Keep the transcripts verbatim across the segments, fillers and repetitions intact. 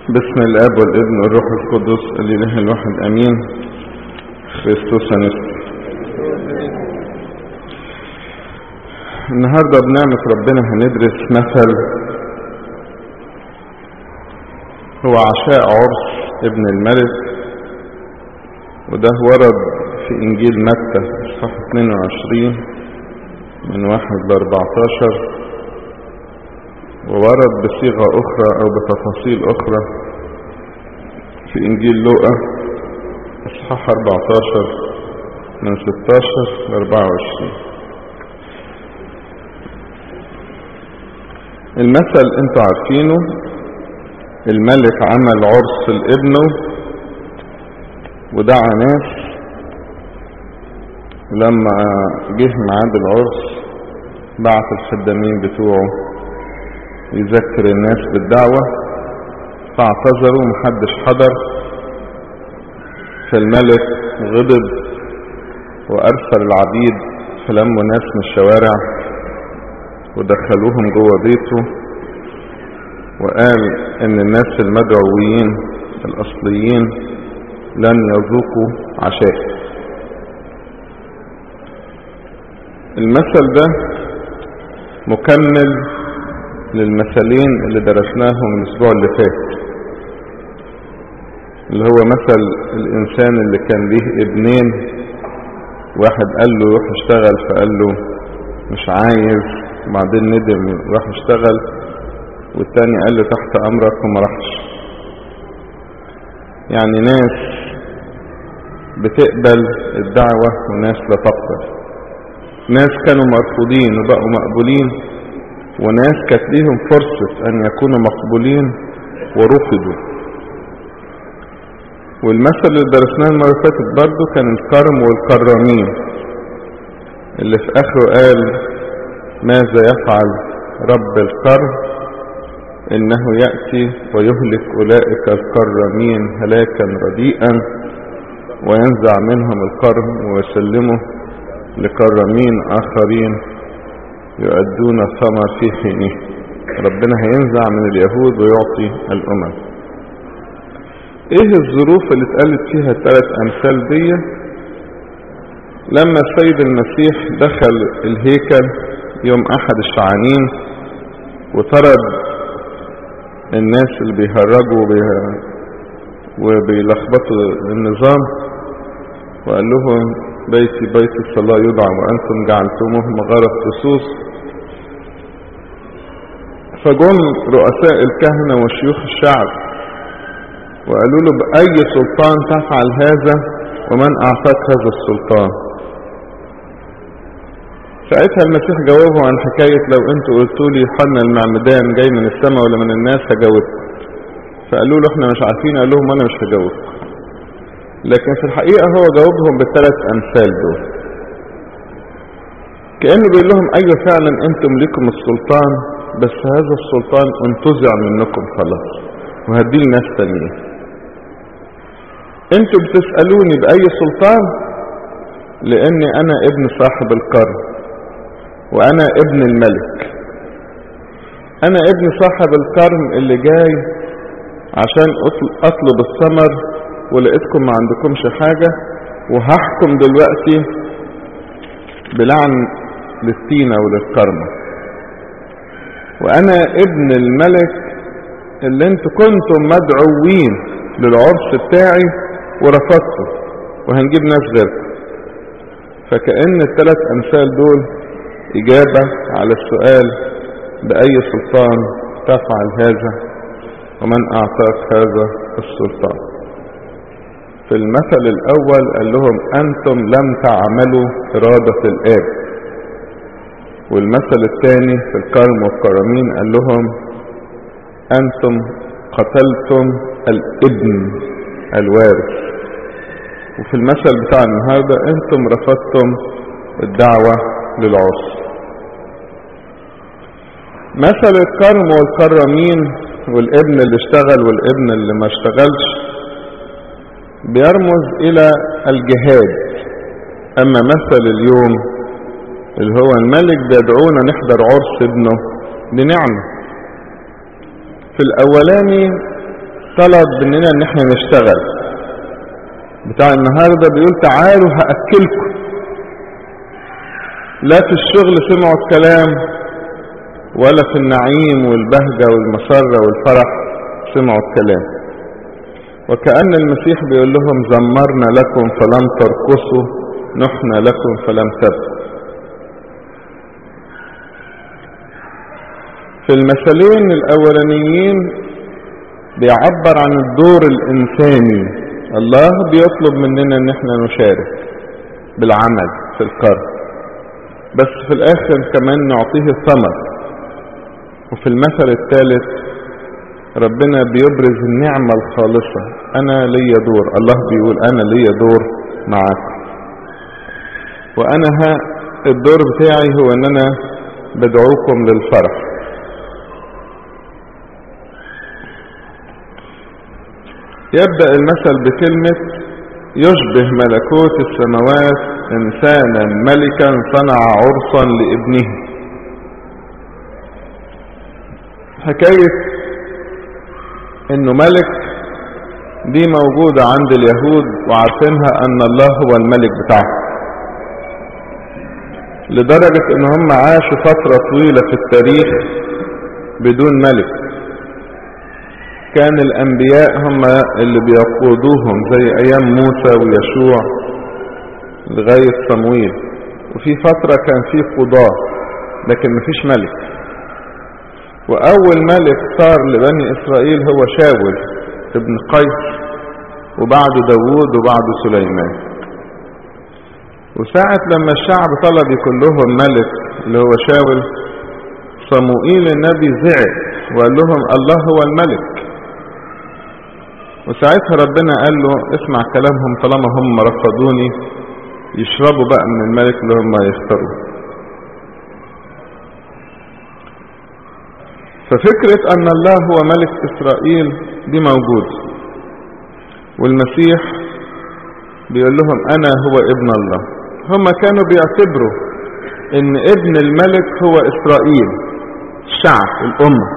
باسم الاب والابن والروح القدس الاله الواحد امين. خريستوس انستي. النهارده بنعمة ربنا هندرس مثل هو عشاء عرس ابن الملك، وده ورد في انجيل متى اصحاح اثنين وعشرين من واحد لاربعتاشر، وورد بصيغة اخرى او بتفاصيل اخرى في انجيل لوقا اصحاح اربعتاشر من ستاشر لاربعة وعشرين. المثل انتوا عارفينه، الملك عمل عرس لابنه ودعا ناس، لما جه ميعاد العرس بعت الخدامين بتوعه يذكر الناس بالدعوة، فاعتذروا محدش حضر، فالملك غضب وارسل العبيد فلموا ناس من الشوارع ودخلوهم جوه بيته، وقال ان الناس المدعوين الاصليين لن يذوقوا عشاء. المثل ده مكمل للمثلين اللي درسناهم الاسبوع اللي فات، اللي هو مثل الانسان اللي كان ليه ابنين، واحد قال له روح اشتغل فقال له مش عايز، وبعدين ندم راح اشتغل، والتاني قال له تحت امرك وما راحش. يعني ناس بتقبل الدعوة وناس لا تقبل، ناس كانوا مرفوضين وبقوا مقبولين، وناس كانت ليهم فرصة ان يكونوا مقبولين ورفضوا. والمثل اللي درسناه المرة اللي فاتت برضه كان الكرم والكرامين، اللي في اخره قال ماذا يفعل رب الكرم؟ انه يأتي ويهلك اولئك الكرامين هلاكا رديئا وينزع منهم الكرم ويسلمه لكرامين اخرين يؤدون الثمر في حينه. ربنا هينزع من اليهود ويعطي الامم. ايه الظروف اللي اتقالت فيها الثلاث امثال دي؟ لما السيد المسيح دخل الهيكل يوم احد الشعانين وطرد الناس اللي بيهرجوا وبيلخبطوا النظام، وقال لهم بيتي بيت الصلاة يدعى وانتم جعلتموه مغارة لصوص. فجم رؤساء الكهنة وشيوخ الشعب وقالوا له بأي سلطان تفعل هذا ومن اعطاك هذا السلطان؟ ساعتها المسيح جاوبه عن حكاية لو انتوا قلتوا لي يوحنا المعمدان جاي من السماء ولا من الناس هجاوبكم. فقالوا له احنا مش عارفين، قال لهم انا مش هجاوبكم. لكن في الحقيقة هو جاوبهم بالثلاث امثال دول، كأنه بيقول لهم ايوه فعلا انتم لكم السلطان، بس هذا السلطان انتزع منكم خلاص وهديه لناس تانيين. انتوا بتسألوني بأي سلطان؟ لاني انا ابن صاحب القرن وانا ابن الملك. انا ابن صاحب القرن اللي جاي عشان اطلب الثمر، ولقيتكم ما عندكمش حاجة، وهحكم دلوقتي بلعن للتينة وللكرمة. وانا ابن الملك اللي انتوا كنتم مدعوين للعرس بتاعي ورفضتوا، وهنجيب ناس غيركم. فكأن الثلاث امثال دول اجابة على السؤال بأي سلطان تفعل هذا ومن اعطاك هذا السلطان. في المثل الاول قال لهم انتم لم تعملوا ارادة الاب، والمثل الثاني في الكرم والكرامين قال لهم انتم قتلتم الابن الوارث. وفي المثل بتاع النهاردة انتم رفضتم الدعوة للعرس. مثل الكرم والكرامين والابن اللي اشتغل والابن اللي ما اشتغلش بيرمز الى الجهاد. اما مثل اليوم اللي هو الملك بيدعونا نحضر عرس ابنه بنعمة. في الاولاني طلب مننا ان احنا نشتغل. بتاع النهاردة بيقول تعالوا هأكلكم. لا في الشغل سمعوا الكلام ولا في النعيم والبهجة والمسرة والفرح سمعوا الكلام. وكأن المسيح بيقول لهم زمرنا لكم فلم ترقصوا، نحنا لكم فلم تبكوا. في المثلين الأولانيين بيعبر عن الدور الإنساني. الله بيطلب مننا ان احنا نشارك بالعمل في الكرم، بس في الآخر كمان نعطيه الثمر. وفي المثل الثالث ربنا بيبرز النعمة الخالصة، أنا لي دور. الله بيقول أنا لي دور معاكم، وأنا ها الدور بتاعي هو أن أنا بدعوكم للفرح. يبدأ المثل بكلمة يشبه ملكوت السماوات إنسانا ملكا صنع عرسا لابنه. حكاية انه ملك دي موجودة عند اليهود وعارفينها ان الله هو الملك بتاعهم، لدرجة ان هم عاشوا فترة طويلة في التاريخ بدون ملك. كان الانبياء هم اللي بيقودوهم زي ايام موسى ويشوع لغاية صمويل، وفي فترة كان في قضاة لكن مفيش ملك. واول ملك صار لبني اسرائيل هو شاول ابن قيس، وبعده داوود وبعده سليمان. وساعة لما الشعب طلب يكون لهم ملك اللي هو شاول، صموئيل النبي زعل وقال لهم الله هو الملك. وساعتها ربنا قال له اسمع كلامهم، طالما هم رفضوني يشربوا بقى من الملك اللي هم يختاروه. ففكرة ان الله هو ملك اسرائيل دي موجود، والمسيح بيقول لهم انا هو ابن الله. هم كانوا بيعتبروا ان ابن الملك هو اسرائيل، الشعب الامة.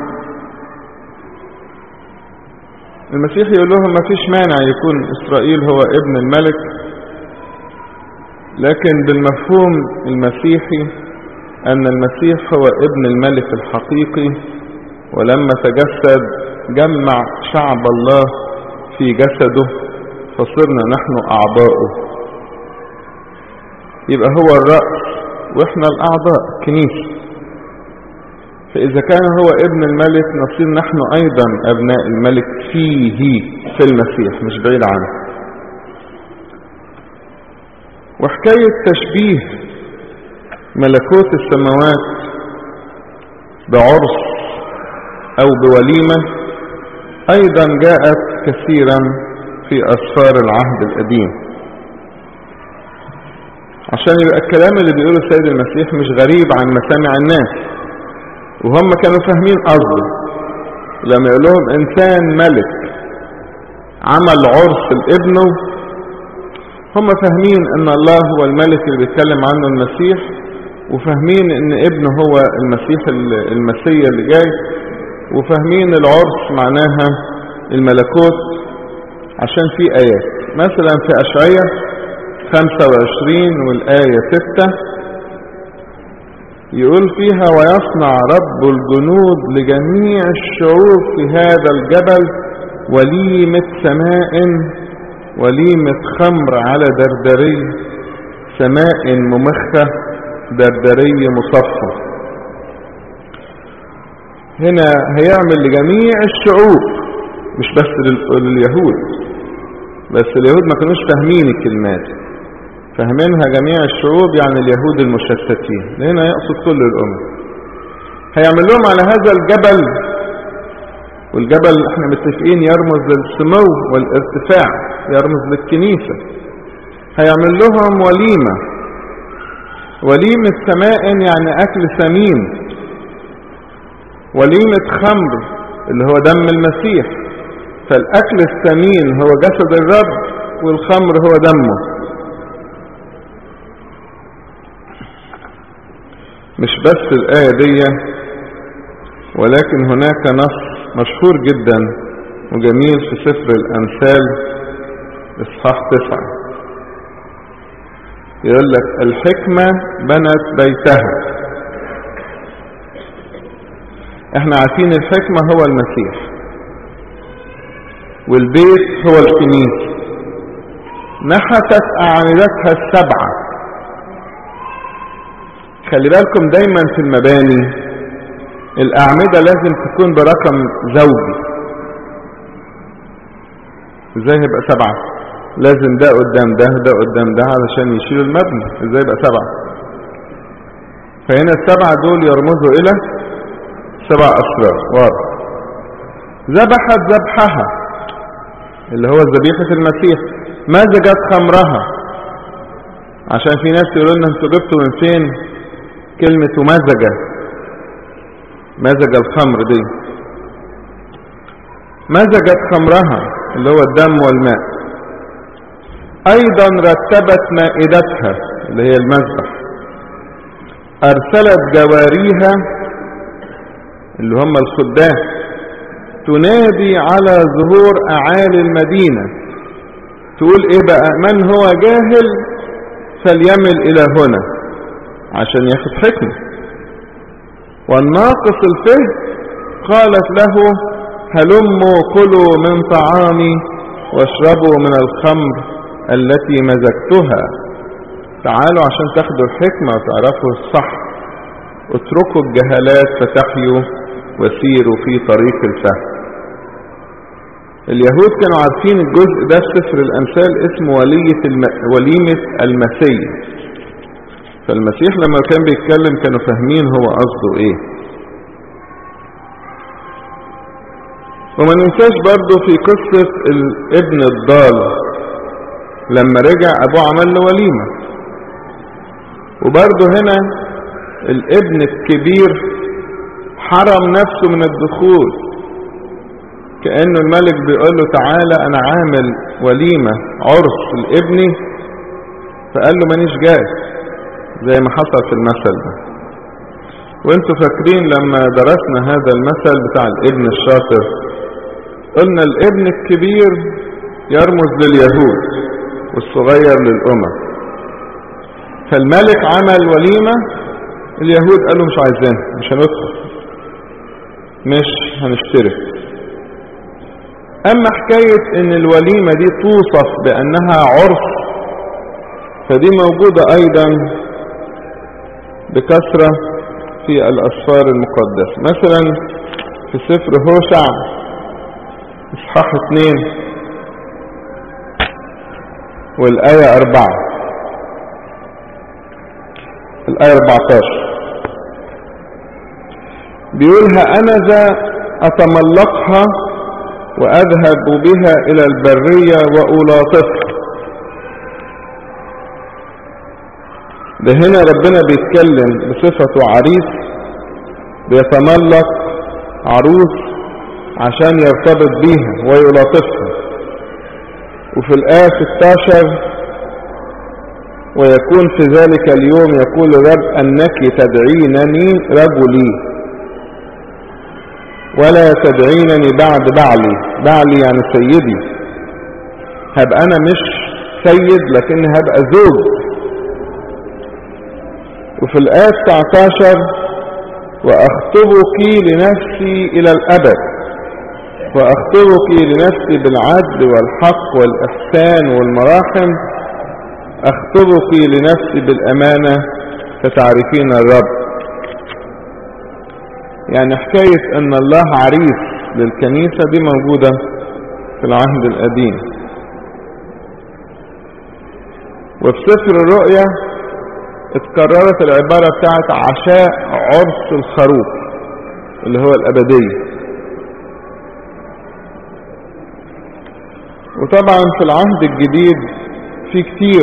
المسيح يقول لهم ما فيش مانع يكون اسرائيل هو ابن الملك، لكن بالمفهوم المسيحي ان المسيح هو ابن الملك الحقيقي، ولما تجسد جمع شعب الله في جسده فصرنا نحن أعضاؤه. يبقى هو الرأس وإحنا الأعضاء كنيسة. فإذا كان هو ابن الملك نصير نحن أيضا أبناء الملك فيه، في المسيح، مش بعيد عنه. وحكاية تشبيه ملكوت السماوات بعرس أو بوليمة أيضا جاءت كثيرا في أسفار العهد القديم، عشان يبقى الكلام اللي بيقوله السيد المسيح مش غريب عن مسامع الناس، وهم كانوا فاهمين قصده لما يقول لهم إنسان ملك عمل عرس لابنه. هم فاهمين ان الله هو الملك اللي بيتكلم عنه المسيح، وفاهمين ان ابنه هو المسيح المسيح اللي جاي، وفاهمين العرس معناها الملكوت، عشان في آيات مثلا في أشعياء خمسة وعشرين والآية ستة يقول فيها ويصنع رب الجنود لجميع الشعوب في هذا الجبل وليمة سماء، وليمة خمر على دردري، سماء ممخة دردري مصفى. هنا هيعمل لجميع الشعوب مش بس لليهود، بس اليهود ما كانوش فاهمين الكلمات، فاهمينها جميع الشعوب يعني اليهود المشتتين، هنا يقصد كل الأمم. هيعمل لهم على هذا الجبل، والجبل احنا متفقين يرمز للسمو والارتفاع، يرمز للكنيسة. هيعمل لهم وليمة، وليمة سماء يعني أكل ثمين، وليمة خمر اللي هو دم المسيح. فالأكل الثمين هو جسد الرب، والخمر هو دمه. مش بس الآية دي، ولكن هناك نص مشهور جدا وجميل في سفر الأمثال إصحاح تسعة، يقول لك الحكمة بنت بيتها. احنا عارفين الحكمة هو المسيح، والبيت هو الكنيسة. نحتت أعمدتها السبعة. خلي بالكم دايما في المباني الأعمدة لازم تكون برقم زوجي. ازاي هيبقى سبعة؟ لازم ده قدام ده ده قدام ده علشان يشيلوا المبنى. ازاي يبقى سبعة؟ فهنا السبعة دول يرمزوا الى سبع اسرار. واضح. ذبحت ذبحها اللي هو ذبيحة المسيح. مزجت خمرها، عشان في ناس يقولوا لنا انتوا جبتوا من فين كلمة مزجة؟ مزج الخمر دي. مزجت خمرها اللي هو الدم والماء. ايضا رتبت مائدتها اللي هي المذبح. ارسلت جواريها اللي هم الخدام تنادي على ظهور اعالي المدينة. تقول ايه بقى؟ من هو جاهل فليمل الى هنا، عشان ياخد حكمة. والناقص الفهم قالت له هلموا كلوا من طعامي واشربوا من الخمر التي مزجتها. تعالوا عشان تاخدوا الحكمة وتعرفوا الصح. اتركوا الجهالات فتحيوا وسيروا في طريق الفهم. اليهود كانوا عارفين الجزء ده في سفر الأمثال اسمه ولية الم... وليمة المسيح. فالمسيح لما كان بيتكلم كانوا فاهمين هو قصده ايه. وما ننساش برضو في قصة الابن الضال لما رجع ابوه عمل له وليمة. وبرضو هنا الابن الكبير حرم نفسه من الدخول، كأنه الملك بيقول له تعالى انا عامل وليمة عرس لابني، فقال له مانيش جاي، زي ما حصل في المثل ده. وانتوا فاكرين لما درسنا هذا المثل بتاع الابن الشاطر قلنا الابن الكبير يرمز لليهود والصغير للأمم. فالملك عمل وليمة، اليهود قالوا مش عايزين، مش هندخل، مش هنشترك. اما حكاية ان الوليمة دي توصف بانها عرس فدي موجودة ايضا بكثرة في الاسفار المقدسة. مثلا في سفر هوشع اصحاح اتنين والآية اربعة، الآية اربعتاشر بيقولها انا ذا اتملقها واذهب بها الى البرية والاطفها. ده هنا ربنا بيتكلم بصفته عريس بيتملق عروس عشان يرتبط بيها ويلاطفها. وفي الآية ستاشر ويكون في ذلك اليوم يقول رب أنك تدعينني رجلي ولا تدعينني بعد بعلي. بعلي يعني سيدي، هبقى أنا مش سيد لكن هبقى زوج. وفي الآية تسعتاشر وأخطبك لنفسي إلى الأبد، وأخطبك لنفسي بالعدل والحق والإحسان والمراحم، أخطبك لنفسي بالأمانة فتعرفين الرب. يعني حكاية أن الله عريس للكنيسة دي موجودة في العهد القديم. وفي سفر الرؤيا اتكررت العبارة بتاعت عشاء عرس الخروف اللي هو الأبدية. وطبعا في العهد الجديد في كتير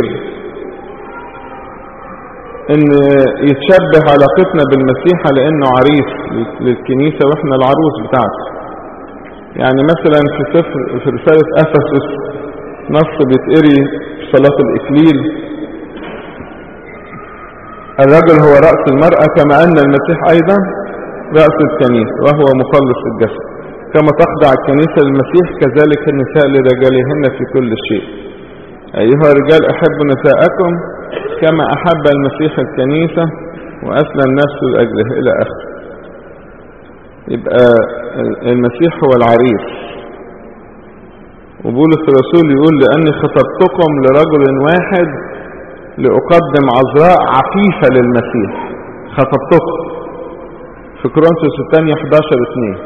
ان يتشبه علاقتنا بالمسيح لانه عريس للكنيسة واحنا العروس بتاعته. يعني مثلا في سفر في رسالة افسس نص بيتقري في صلاة الاكليل الرجل هو رأس المرأة كما ان المسيح ايضا رأس الكنيسة وهو مخلص الجسد. وكما تخضع الكنيسة للمسيح كذلك النساء لرجالهن في كل شيء. أيها الرجال أحبوا نساءكم كما أحب المسيح الكنيسة وأسلم نفسه لأجله إلى آخر. يبقى المسيح هو العريس، وبولس الرسول يقول لأني خطبتكم لرجل واحد لأقدم عذراء عفيفة للمسيح. خطبتكم في كورنثوس الثانية احداشر اتنين.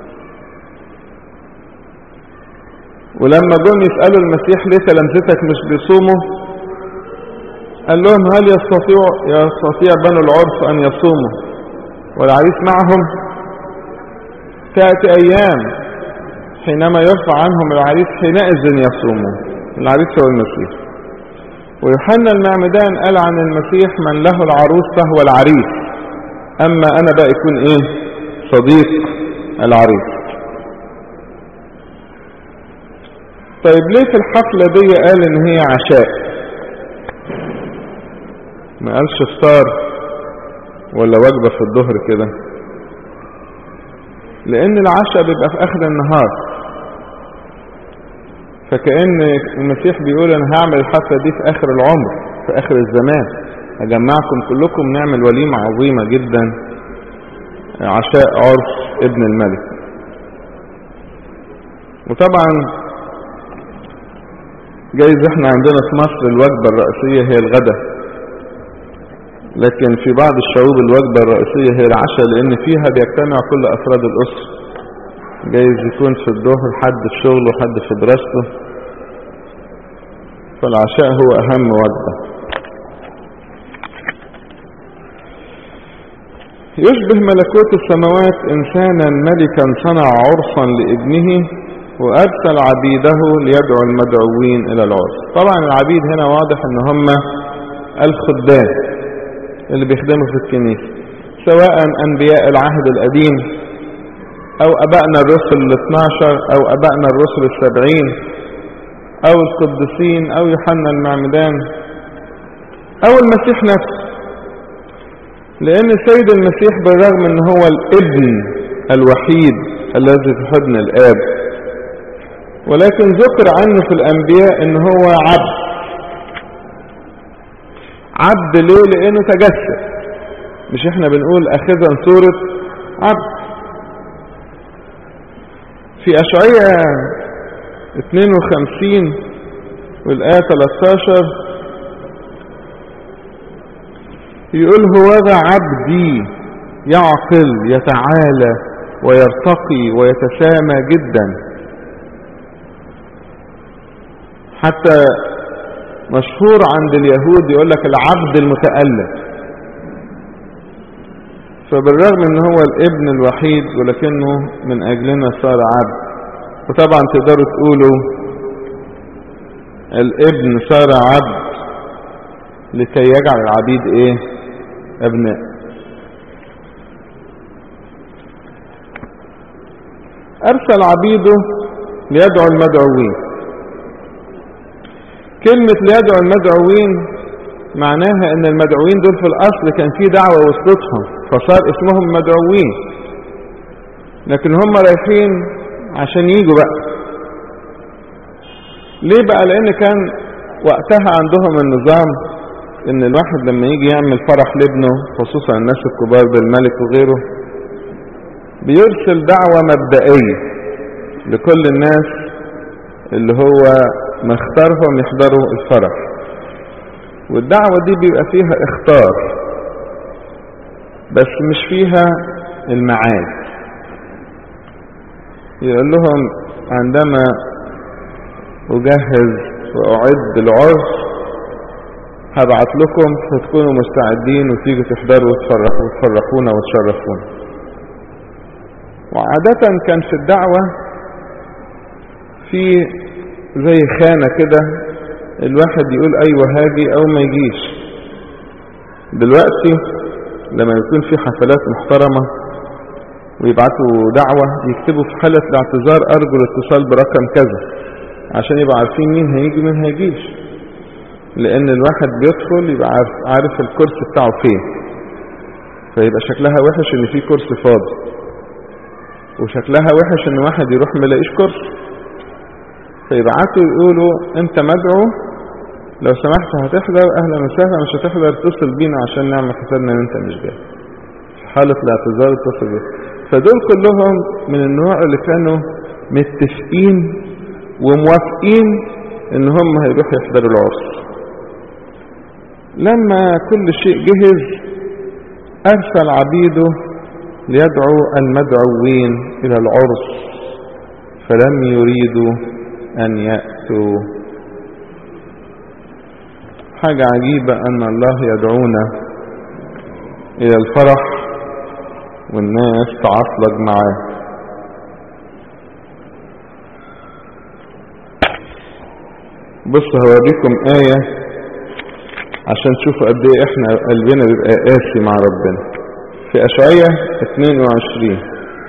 ولما جم يسألوا المسيح ليه تلامذتك مش بيصوموا، قال لهم هل يستطيع يستطيع بنو العرس أن يصوموا والعريس معهم؟ تأتي أيام حينما يرفع عنهم العريس حينئذ يصوموا. العريس هو المسيح. ويوحنا المعمدان قال عن المسيح من له العروس فهو العريس، أما أنا بقى يكون إيه؟ صديق العريس. طيب ليه في الحفلة دي قال إن هي عشاء؟ ما قالش افطار ولا وجبة في الظهر كده؟ لأن العشاء بيبقى في آخر النهار، فكأن المسيح بيقول أنا هعمل الحفلة دي في آخر العمر، في آخر الزمان، هجمعكم كلكم نعمل وليمة عظيمة جدا، عشاء عرس ابن الملك. وطبعا جايز احنا عندنا في مصر الوجبة الرئيسية هي الغداء، لكن في بعض الشعوب الوجبة الرئيسية هي العشاء، لأن فيها بيجتمع كل أفراد الأسرة. جايز يكون في الظهر حد في شغله وحد في دراسته، فالعشاء هو أهم وجبة. يشبه ملكوت السماوات إنسانا ملكا صنع عرسا لابنه وأرسل عبيده ليدعو المدعوين إلى العرس. طبعا العبيد هنا واضح ان هم الخدام اللي بيخدموا في الكنيسة، سواء أنبياء العهد القديم أو أبائنا الرسل الاثناشر أو أبائنا الرسل السبعين أو القديسين أو يوحنا المعمدان أو المسيح نفسه. لأن السيد المسيح بالرغم ان هو الابن الوحيد الذي في حضن الآب، ولكن ذكر عنه في الأنبياء ان هو عبد. عبد ليه؟ لأنه تجسد. مش احنا بنقول أخذا صورة عبد. في أشعياء اثنين وخمسين والآية ثلاثة عشر يقول هوذا عبدي يعقل يتعالى ويرتقي ويتسامى جدا. حتى مشهور عند اليهود يقول لك العبد المتألم. فبالرغم ان هو الابن الوحيد ولكنه من اجلنا صار عبد. وطبعا تقدروا تقولوا الابن صار عبد لكي يجعل العبيد ايه؟ ابناء. ارسل عبيده ليدعو المدعوين. كلمة ليدعو المدعوين معناها ان المدعوين دول في الاصل كان في دعوة وصلتهم فصار اسمهم مدعوين، لكن هم رايحين عشان ييجوا بقى. ليه بقى؟ لان كان وقتها عندهم النظام ان الواحد لما يجي يعمل فرح لابنه، خصوصا الناس الكبار بالملك وغيره، بيرسل دعوة مبدئية لكل الناس اللي هو مختارهم يحضروا الفرح. والدعوة دي بيبقى فيها اختار بس مش فيها الميعاد. يقول لهم عندما أجهز وأعد العرس هبعت لكم فتكونوا مستعدين وتيجوا تحضروا وتفرحوا وتفرحونا وتشرفونا. وعادة كان في الدعوة في زي خانة كده الواحد يقول ايوه هاجي او ما يجيش. دلوقتي لما يكون في حفلات محترمة ويبعتوا دعوة يكتبوا في حالة الاعتذار ارجو الاتصال برقم كذا عشان يبقى عارفين مين هيجي ومين هيجيش. لان الواحد بيدخل يبقى عارف, عارف الكرسي بتاعه فين، فيبقى شكلها وحش ان في كرسي فاضي. وشكلها وحش ان واحد يروح ملاقيش كرسي، فيبعتوا يقولوا انت مدعو، لو سمحت هتحضر، اهلا وسهلا، مش هتحضر اتصل بينا عشان نعمل حسابنا ان انت مش جاي. في حالة الاعتذار اتصل بينا. فدول كلهم من النوع اللي كانوا متفقين وموافقين ان هم هيروحوا يحضروا العرس. لما كل شيء جهز ارسل عبيده ليدعو المدعوين الى العرس فلم يريدوا ان يأتوا. حاجة عجيبة ان الله يدعونا الى الفرح والناس تعصلج معاه. بص هوريكم آية عشان تشوفوا قد ايه احنا قلبنا بيبقى قاسي مع ربنا. في اشعياء اتنين وعشرين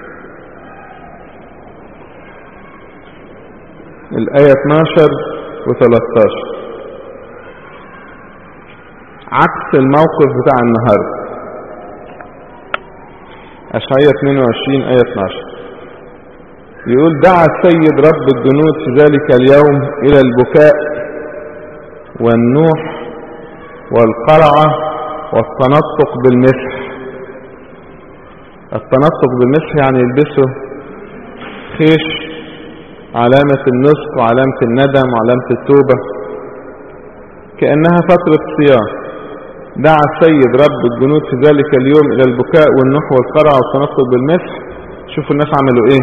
الآية اتناشر وتلاتاشر، عكس الموقف بتاع النهاردة. اشعياء اتنين وعشرين آية اتناشر يقول دعا السيد رب الجنود في ذلك اليوم الى البكاء والنوح والقرعة والتنطق بالمسح. التنطق بالمسح يعني يلبسوا خيش، علامة النسك وعلامة الندم وعلامة التوبة، كأنها فترة صيام. دعا السيد رب الجنود في ذلك اليوم الى البكاء والنوح والقرعة والتنطق بالمسح. شوفوا الناس عملوا ايه.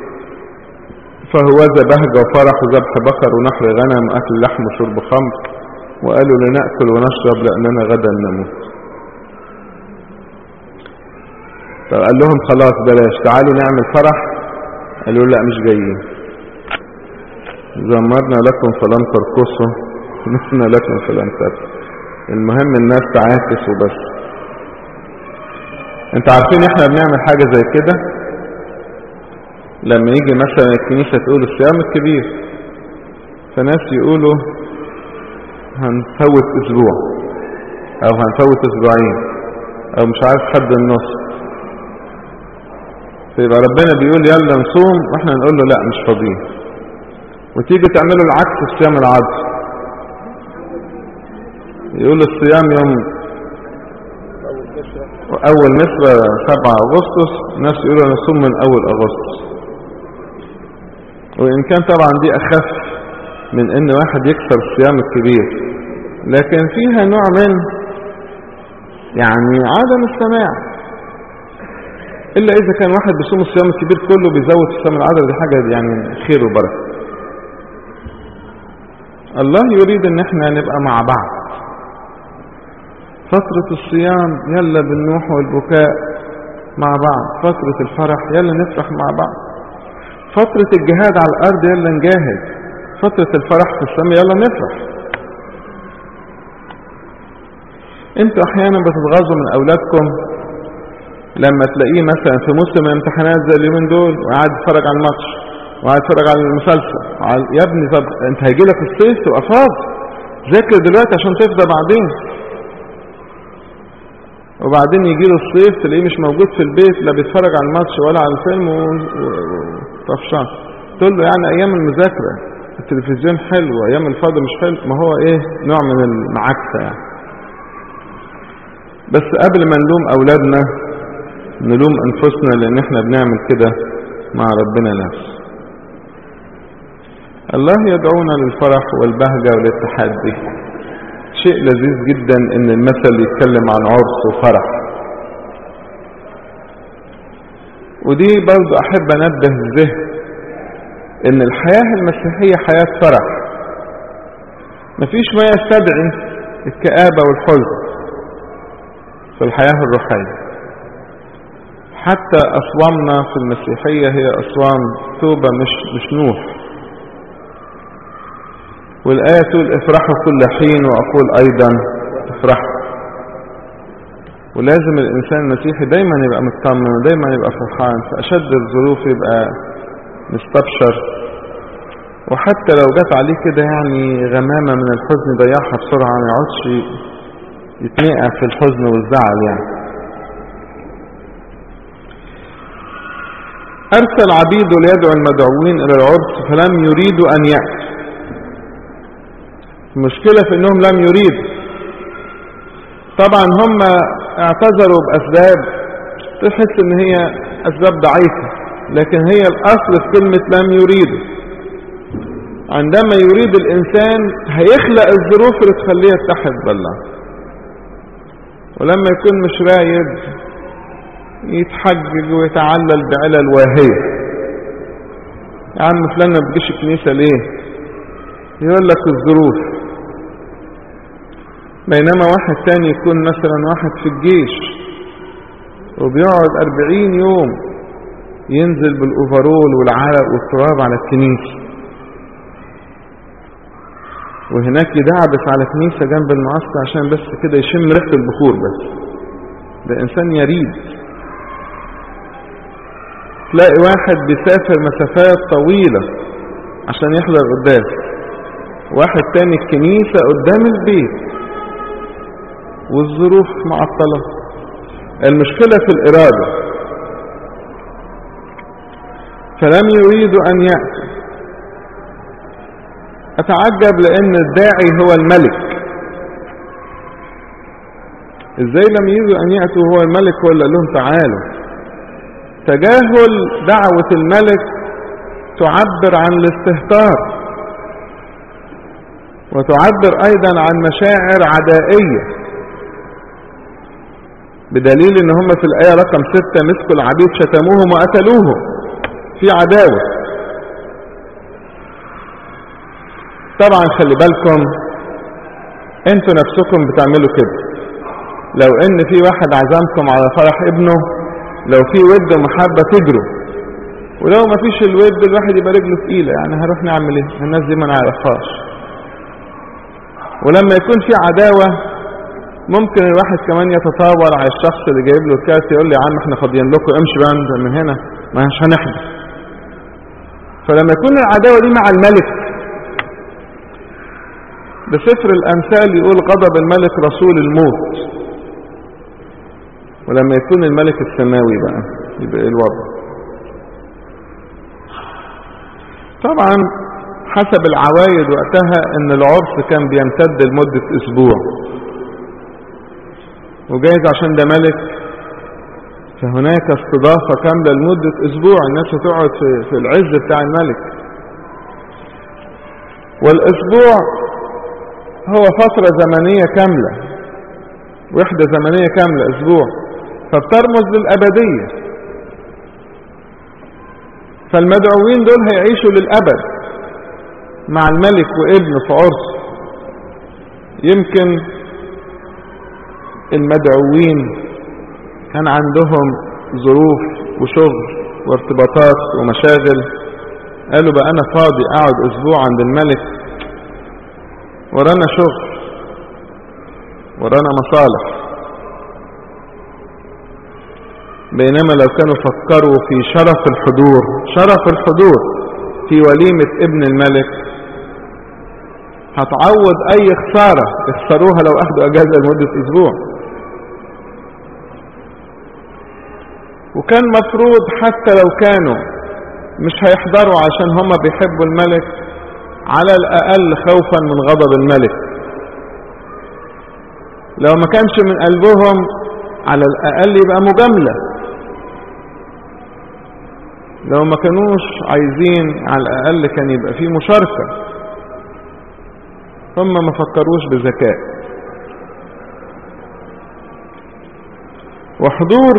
فهوذا بهجة وفرح وذبح بقر ونحر غنم واكل لحم وشرب خمر، وقالوا لنأكل ونشرب لأننا غدا نموت. فقال لهم خلاص بلاش، تعالوا نعمل فرح. قالوا لا مش جايين. زمرنا لكم فلم ترقصوا، نحن لكم فلم تبكوا. المهم الناس تعاكس وبس. انت عارفين احنا بنعمل حاجة زي كده لما يجي مثلا الكنيسة تقول الصيام الكبير، فناس يقولوا هنفوت اسبوع او هنفوت اسبوعين او مش عارف حد النص، فيبقى ربنا بيقول يلا نصوم واحنا نقول له لا مش فاضيين. وتيجي تعملوا العكس، الصيام العادي يقول الصيام يوم اول نسبة سبعة اغسطس، ناس يقولوا نصوم من اول اغسطس. وان كان طبعا دي اخف من ان واحد يكسر الصيام الكبير، لكن فيها نوع من يعني عدم السماع. الا اذا كان واحد بيصوم الصيام الكبير كله بيزود في الصيام العادي، دي حاجة يعني خير وبركة. الله يريد ان احنا نبقى مع بعض. فترة الصيام يلا بالنوح والبكاء مع بعض، فترة الفرح يلا نفرح مع بعض، فترة الجهاد على الارض يلا نجاهد، فترة الفرح في السماء يلا نفرح. انتوا احيانا بتتغاظوا من اولادكم لما تلاقيه مثلا في موسم امتحانات زي اليومين دول وقاعد يتفرج على الماتش وقاعد يتفرج على المسلسل. يا ابني طب انت هيجيلك الصيف تبقى فاضي، ذاكر دلوقتي عشان تفضى بعدين. وبعدين يجيله الصيف تلاقيه مش موجود في البيت، لا بيتفرج على الماتش ولا على الفيلم وطفشان. تقول له يعني ايام المذاكرة التلفزيون حلو وايام الفاضي مش حلو. ما هو ايه، نوع من المعاكسة يعني. بس قبل ما نلوم اولادنا نلوم انفسنا، لان احنا بنعمل كده مع ربنا نفسه. الله يدعونا للفرح والبهجة والاتحاد به. شيء لذيذ جدا ان المثل يتكلم عن عرس وفرح. ودي برضو احب انبه الذهن ان الحياة المسيحية حياة فرح. مفيش ما يستدعي الكآبة والحزن في الحياة الروحية. حتى أصوامنا في المسيحية هي أصوام توبة مش مش نوح. والآية تقول افرحوا كل حين وأقول أيضا افرحوا. ولازم الإنسان المسيحي دايما يبقى مطمن ودايما يبقى فرحان، في أشد الظروف يبقى مستبشر. وحتى لو جت عليه كده يعني غمامة من الحزن يضيعها بسرعة، ما يقعدش يتنقع في الحزن والزعل يعني. أرسل عبيده ليدعو المدعوين إلى العرس فلم يريدوا أن يأتوا. المشكلة في أنهم لم يريدوا. طبعا هم اعتذروا بأسباب تحس أن هي أسباب ضعيفة، لكن هي الأصل في كلمة لم يريدوا. عندما يريد الإنسان هيخلق الظروف اللي تخليه يتحد بالله، ولما يكون مش رايد يتحجج ويتعلل بعلل واهية. يا عم فلان ما بتجيش الكنيسة ليه؟ يقول لك الظروف. بينما واحد تاني يكون مثلا واحد في الجيش وبيقعد أربعين يوم ينزل بالأوفرول والعرق والتراب على الكنيسة، وهناك يدعبس على كنيسة جنب المعسكر عشان بس كده يشم ريحة البخور بس. ده إنسان يريد. تلاقي واحد بيسافر مسافات طويلة عشان يحضر قداس، واحد تاني الكنيسة قدام البيت والظروف معطلة. المشكلة في الإرادة. فلم يريدوا أن يأتوا. أتعجب لأن الداعي هو الملك. إزاي لم يريدوا أن يأتوا هو الملك هو اللي قال لهم تعالوا؟ تجاهل دعوة الملك تعبر عن الاستهتار، وتعبر أيضا عن مشاعر عدائية، بدليل ان هم في الآية رقم ستة مسكوا العبيد شتموهم وقتلوهم. في عداوة. طبعا خلي بالكم انتوا نفسكم بتعملوا كده. لو ان في واحد عزمكم على فرح ابنه، لو في ود ومحبة تجروا، ولو ما فيش الود الواحد يبقى رجله ثقيلة، يعني هنروح نعمل ايه؟ الناس دي ما نعرفهاش. ولما يكون في عداوة ممكن الواحد كمان يتطاول على الشخص اللي جايب له الكاس، يقول لي يا عم احنا فاضيين لكم، امشي بقى من هنا ما مش هنحضر. فلما يكون العداوة دي مع الملك، بسفر الأمثال يقول غضب الملك رسول الموت. ولما يكون الملك السماوي بقى يبقى ايه الوضع؟ طبعا حسب العوايد وقتها ان العرس كان بيمتد لمدة اسبوع، وجايز عشان ده ملك فهناك استضافة كاملة لمدة اسبوع. الناس هتقعد في, في العز بتاع الملك. والاسبوع هو فترة زمنية كاملة، وحدة زمنية كاملة اسبوع، فبترمز للأبدية. فالمدعوين دول هيعيشوا للأبد مع الملك وابنه في عرس. يمكن المدعوين كان عندهم ظروف وشغل وارتباطات ومشاغل، قالوا بقى انا فاضي اقعد اسبوع عند الملك، ورانا شغل ورانا مصالح. بينما لو كانوا فكروا في شرف الحضور شرف الحضور في وليمة ابن الملك، هتعوض اي خسارة يخسروها لو اخدوا اجازة لمدة اسبوع. وكان مفروض حتى لو كانوا مش هيحضروا عشان هم بيحبوا الملك، على الاقل خوفا من غضب الملك. لو ما كانش من قلبهم على الاقل يبقى مجاملة. لو ما كانوش عايزين على الاقل كان يبقى فيه مشاركة. هم ما فكروش بذكاء. وحضور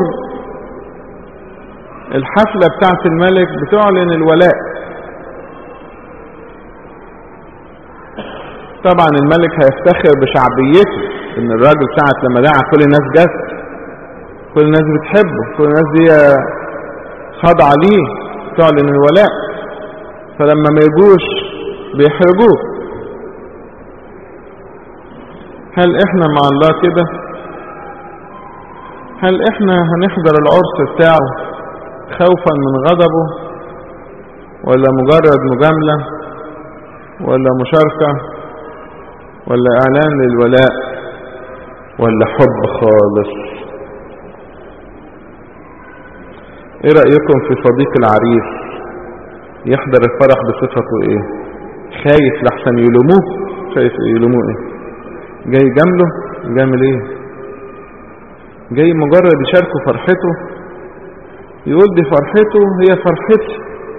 الحفلة بتاعت الملك بتعلن الولاء. طبعا الملك هيفتخر بشعبيته، ان الراجل ساعة لما دعا كل الناس جت، كل الناس بتحبه، كل الناس دي خاضعة ليه، تعلن الولاء. فلما ما يجوش بيحرجوه. هل احنا مع الله كده؟ هل احنا هنحضر العرس بتاعه خوفا من غضبه، ولا مجرد مجاملة، ولا مشاركة، ولا اعلان للولاء، ولا حب خالص؟ ايه رأيكم في صديق العريس يحضر الفرح بصفته ايه؟ خايف لحسن يلوموه. شايف يلوموه ايه؟ جاي جامله جامل ايه؟ جاي مجرد يشاركه فرحته، يقول دي فرحته هي فرحتي.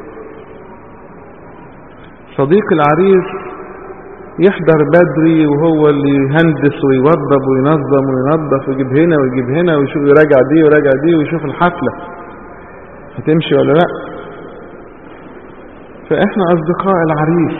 صديق العريس يحضر بدري وهو اللي يهندس ويوضب وينظم وينظف ويجيب هنا ويجيب هنا ويشوف، يراجع دي ويراجع دي ويشوف الحفلة هتمشي ولا لا. فاحنا اصدقاء العريس.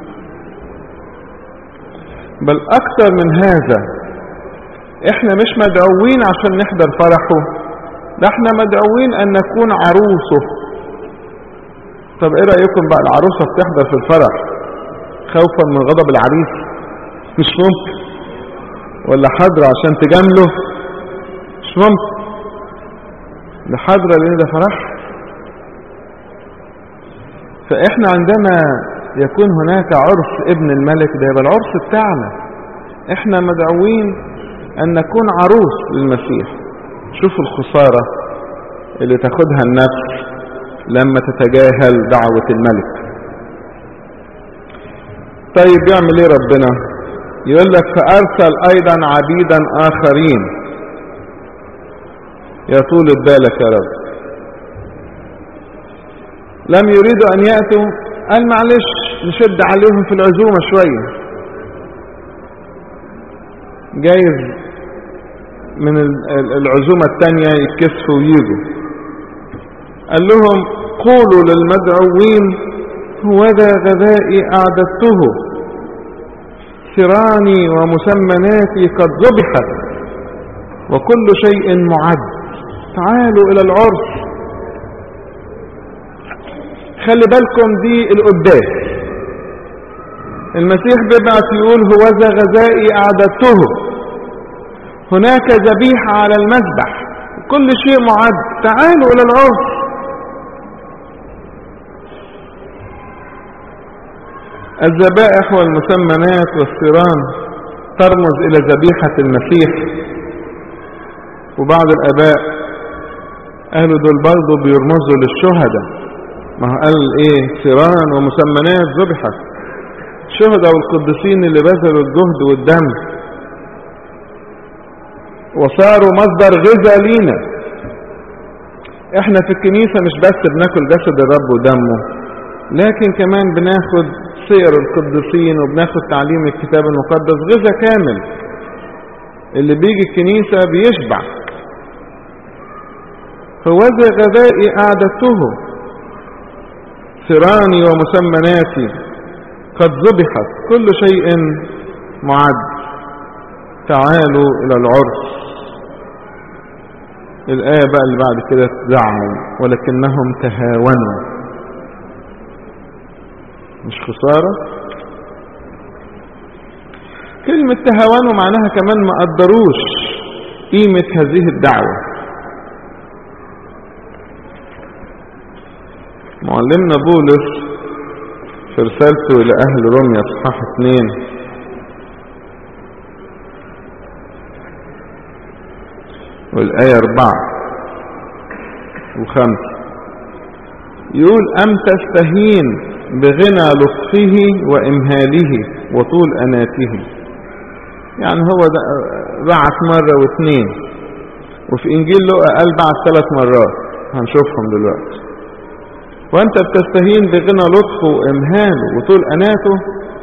بل اكتر من هذا، احنا مش مدعوين عشان نحضر فرحه، ده احنا مدعوين ان نكون عروسه. طب ايه رأيكم بقى العروسة بتحضر في الفرح خوفا من غضب العريس؟ مش ممكن. ولا حاضرة عشان تجامله؟ مش ممكن. ده حاضرة لان ده فرح. فاحنا عندما يكون هناك عرس ابن الملك، ده يبقى العرس بتاعنا. احنا مدعوين ان نكون عروس للمسيح. شوفوا الخسارة اللي تاخدها النفس لما تتجاهل دعوة الملك. طيب يعمل ايه ربنا؟ يقول لك فارسل ايضا عبيدا اخرين. يا طول بالك يا رب، لم يريدوا ان يأتوا، قال معلش نشد عليهم في العزومة شوية، جايز من العزومة التانية يتكسفوا ويجوا. قال لهم قولوا للمدعوين هوذا غذائي أعددته، ثراني ومسمناتي قد ذبحت وكل شيء معد، تعالوا إلى العرس. خلي بالكم دي القداس، المسيح بيبعت يقول هوذا غذائي أعددته، هناك ذبيحة على المذبح، كل شيء معد، تعالوا إلى العرس. الذبائح والمسمنات والثيران ترمز إلى ذبيحة المسيح. وبعض الآباء قالوا دول برضو بيرمزوا للشهداء، ما هو قال ايه؟ ثيران ومسمنات ذبحت. الشهداء والقديسين اللي بذلوا الجهد والدم وصاروا مصدر غذاء لينا. احنا في الكنيسة مش بس بناكل جسد الرب ودمه، لكن كمان بناخد سير القديسين وبناخد تعليم الكتاب المقدس، غذاء كامل. اللي بيجي الكنيسة بيشبع. فوذا غذائي أعددته، ثراني ومسمناتي قد ذبحت، كل شيء معد، تعالوا إلى العرس. الآية بقى اللي بعد كده تزعل، ولكنهم تهاونوا. مش خسارة؟ كلمة تهاونوا معناها كمان ما قدروش قيمة هذه الدعوة. معلمنا بولس في رسالته إلى أهل روميا اصحاح اثنين والآية أربعة وخمسة يقول أم تستهين بغنى لطفه وإمهاله وطول أناته. يعني هو بعت مرة واثنين، وفي إنجيل لقى قال بعت ثلاث مرات، هنشوفهم دلوقتي. وأنت بتستهين بغنى لطفه وإمهاله وطول أناته،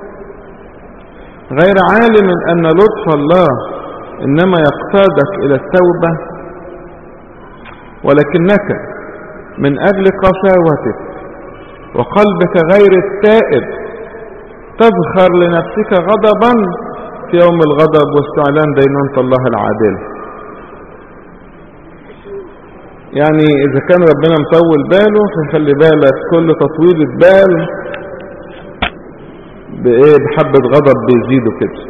غير عالم أن لطف الله إنما يقتادك إلى التوبة، ولكنك من أجل قساوتك وقلبك غير التائب تذخر لنفسك غضبا في يوم الغضب واستعلان دينونة الله العادل. يعني إذا كان ربنا مطول باله، فخلي بالك كل تطويلة بال بإيه؟ بحبة غضب بيزيدوا كده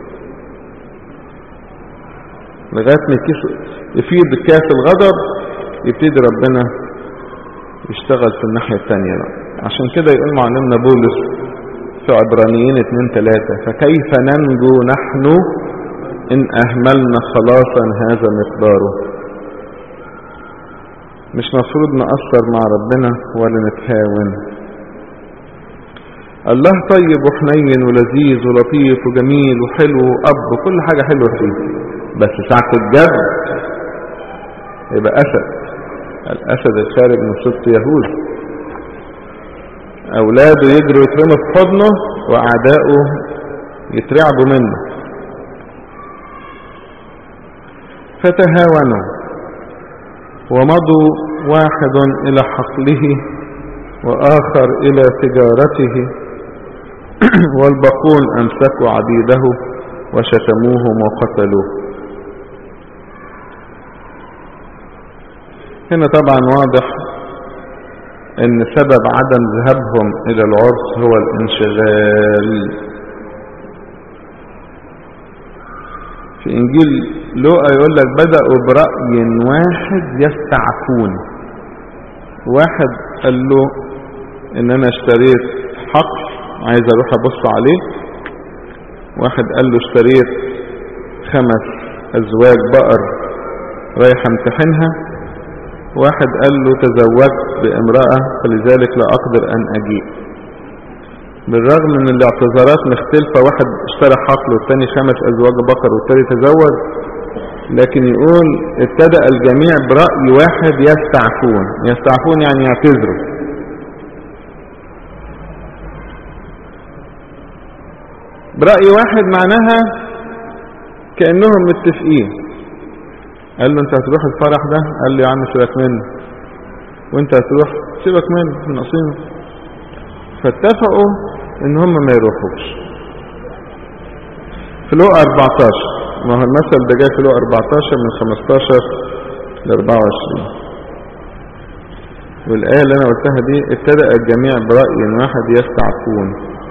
لغاية ما يفيد كاس الغضب، يبتدي ربنا يشتغل في الناحية التانية بقى. عشان كده يقول معلمنا بولس في عبرانيين اتنين تلاتة فكيف ننجو نحن إن أهملنا خلاصا هذا مقداره. مش مفروض نقصر مع ربنا ولا نتهاون. الله طيب وحنين ولذيذ ولطيف وجميل وحلو وأب وكل حاجة حلوة فيه، بس ساعة الجد يبقى أسد، الأسد الخارج من سبط يهوذا. أولاده يجروا يترموا في حضنه وأعداؤه يترعبوا منه. فتهاونوا ومضوا واحد إلى حقله وآخر إلى تجارته، والباقون أمسكوا عبيده وشتموهم وقتلوه. هنا طبعا واضح ان سبب عدم ذهابهم الى العرس هو الانشغال. في انجيل لوقا يقول لك بدأوا برأي واحد يستعفون. واحد قال له ان انا اشتريت حقل عايز اروح ابص عليه، واحد قال له اشتريت خمس ازواج بقر رايح امتحنها، واحد قال له تزوجت بامرأة فلذلك لا اقدر ان اجيء. بالرغم من الاعتذارات مختلفة، واحد اشترى حقل والتاني خمس ازواج بقر والتاني تزوج، لكن يقول ابتدأ الجميع برأي واحد يستعفون. يستعفون يعني يعتذروا. برأي واحد معناها كأنهم متفقين. قال له انت هتروح الفرح ده؟ قال له يا عم سيبك منه. وانت هتروح؟ سيبك منه ناقصينه. فاتفقوا ان هم ما يروحوش. في لوقا أربعتاشر، ما هو المثل ده جاي في لوقا أربعتاشر من خمستاشر ل أربعة وعشرين، والآية اللي انا قلتها دي ابتدأ الجميع برأي واحد يستعفون.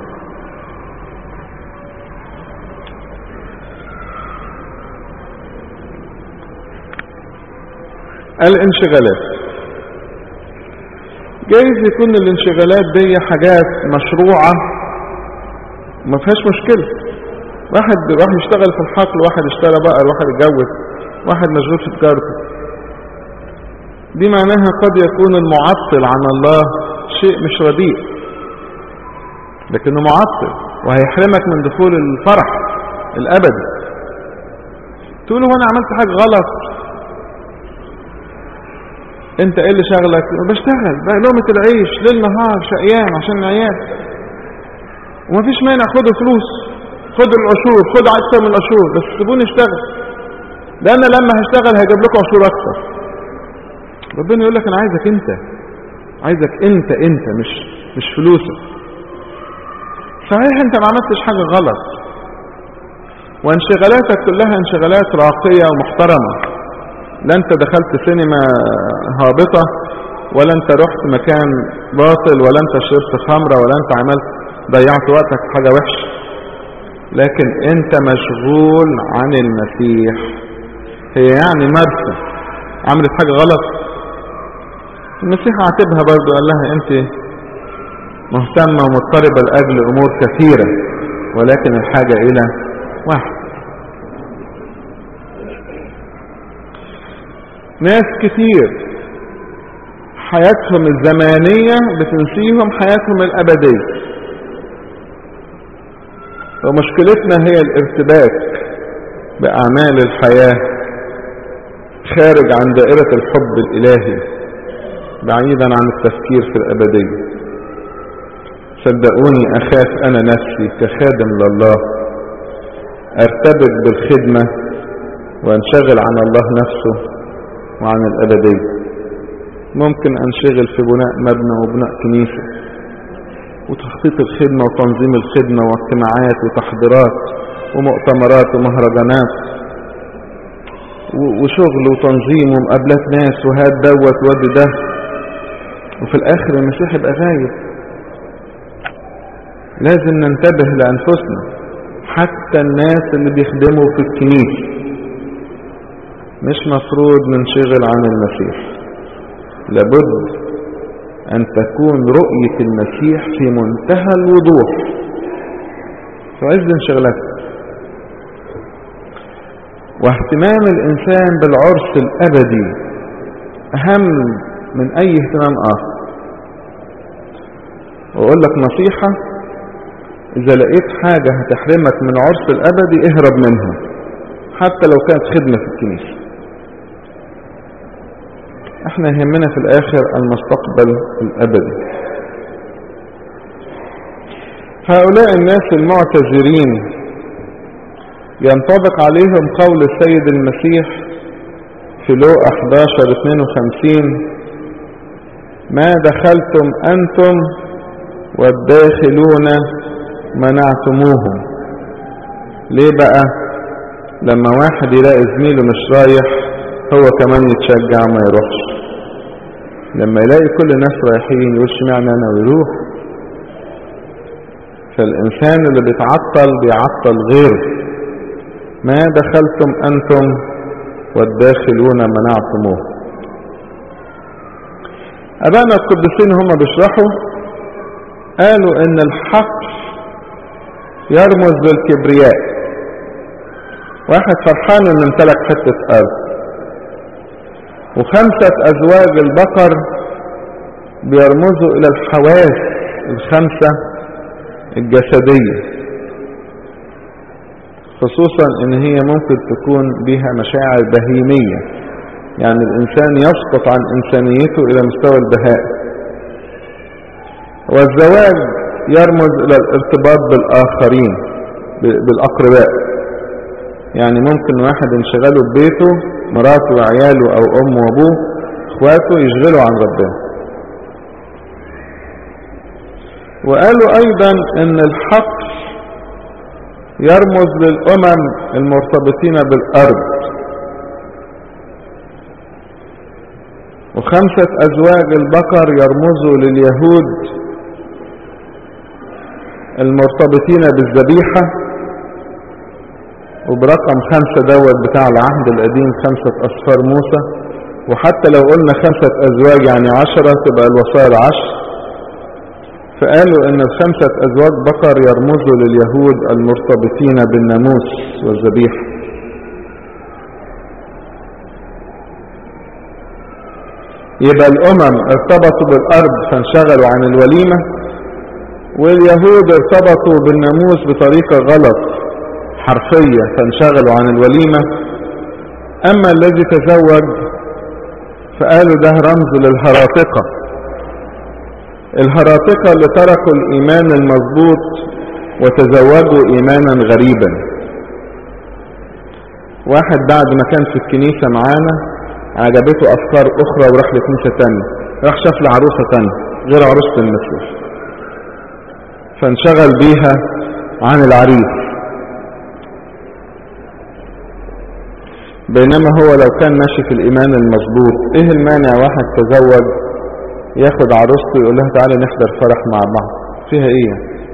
الانشغالات، جايز يكون الانشغالات دي حاجات مشروعة ما فيهاش مشكلة. واحد راح يشتغل في الحقل، واحد اشترى بقر، واحد اتجوز، واحد مشغول في تجارته. دي معناها قد يكون المعطل عن الله شيء مش رديء، لكنه معطل وهيحرمك من دخول الفرح الابدي. تقول هو انا عملت حاجة غلط؟ انت ايه اللي شغلك؟ بشتغل بقى لقمة العيش ليل نهار شقيان عشان العيال، ومفيش مانع خدوا فلوس، خدوا العشور، خدوا اكتر من العشور، بس سيبوني اشتغل، ده انا لما هشتغل هجيب لكم عشور اكتر. ربنا يقول لك انا عايزك انت، عايزك انت انت مش مش فلوسك. صحيح انت ما عملتش حاجة غلط، وانشغالاتك كلها انشغالات راقية ومحترمة. لا انت دخلت سينما هابطة، ولا انت رحت مكان باطل، ولا انت شربت خمرة، ولا انت عملت ضيعت وقتك في حاجة وحشة، لكن انت مشغول عن المسيح. هي يعني مرسى عملت حاجة غلط، المسيح عاتبها برضو، قال لها انت مهتمة ومضطربة لأجل امور كثيرة، ولكن الحاجة الى واحد. ناس كتير حياتهم الزمانية بتنسيهم حياتهم الأبدية، ومشكلتنا هي الارتباك بأعمال الحياة خارج عن دائرة الحب الإلهي، بعيدا عن التفكير في الأبدية. صدقوني أخاف أنا نفسي كخادم لله أرتبك بالخدمة وانشغل عن الله نفسه وعن الأبدية. ممكن أنشغل في بناء مبنى وبناء كنيسة وتخطيط الخدمة وتنظيم الخدمة واجتماعات وتحضيرات ومؤتمرات ومهرجانات وشغل وتنظيم ومقابلات ناس وهات دوت ود ده، وفي الآخر المسيح يبقى غايب. لازم ننتبه لأنفسنا، حتى الناس اللي بيخدموا في الكنيسة مش مفروض ننشغل عن المسيح. لابد أن تكون رؤية المسيح في منتهى الوضوح في عز انشغالاتك. واهتمام الإنسان بالعرس الأبدي أهم من اي اهتمام اخر. واقول لك نصيحة، اذا لقيت حاجة هتحرمك من عرس الابدي اهرب منها، حتى لو كانت خدمة في الكنيسة. احنا يهمنا في الاخر المستقبل الابدي. هؤلاء الناس المعتذرين ينطبق عليهم قول السيد المسيح في لوقا احد عشر اثنين وخمسين: ما دخلتم انتم والداخلون منعتموهم. ليه بقى؟ لما واحد يلاقي زميله مش رايح هو كمان يتشجع ما يروحش. لما يلاقي كل الناس رايحين يقول اشمعنى انا ويروح. فالانسان اللي بيتعطل بيعطل غيره. ما دخلتم انتم والداخلون منعتموه. ابائنا القديسين هم بيشرحوا قالوا ان الحق يرمز للكبرياء. واحد فرحان انه امتلك حتة ارض، وخمسة ازواج البقر بيرمزوا الى الحواس الخمسة الجسدية، خصوصا ان هي ممكن تكون بها مشاعر بهيمية، يعني الانسان يسقط عن انسانيته الى مستوى البهاء. والزواج يرمز الى الارتباط بالاخرين بالاقرباء، يعني ممكن واحد انشغاله ببيته، مراته وعياله او امه وابوه اخواته يشغلوا عن ربنا. وقالوا ايضا ان الحق يرمز للامم المرتبطين بالارض، وخمسة ازواج البقر يرمزوا لليهود المرتبطين بالذبيحة، وبرقم خمسة دوت بتاع العهد القديم خمسة اصفار موسى. وحتى لو قلنا خمسة ازواج يعني عشرة تبقى الوصايا العشر. فقالوا ان الخمسة ازواج بقر يرمزوا لليهود المرتبطين بالناموس والذبيحة. يبقى الامم ارتبطوا بالارض فانشغلوا عن الوليمة، واليهود ارتبطوا بالناموس بطريقة غلط حرفية فانشغلوا عن الوليمة. اما الذي تزوج فقالوا ده رمز للهراطقة، الهراطقة اللي تركوا الايمان المضبوط وتزوجوا ايمانا غريبا. واحد بعد ما كان في الكنيسة معانا عجبته افكار اخرى وراح لكنيسة تانية، راح شاف لعروسة تانية غير عروسة المسيح فانشغل بيها عن العريس. بينما هو لو كان ماشي في الايمان المظبوط، ايه المانع واحد تزوج ياخد عروسته يقول لها تعالي نحضر فرح مع بعض؟ فيها ايه؟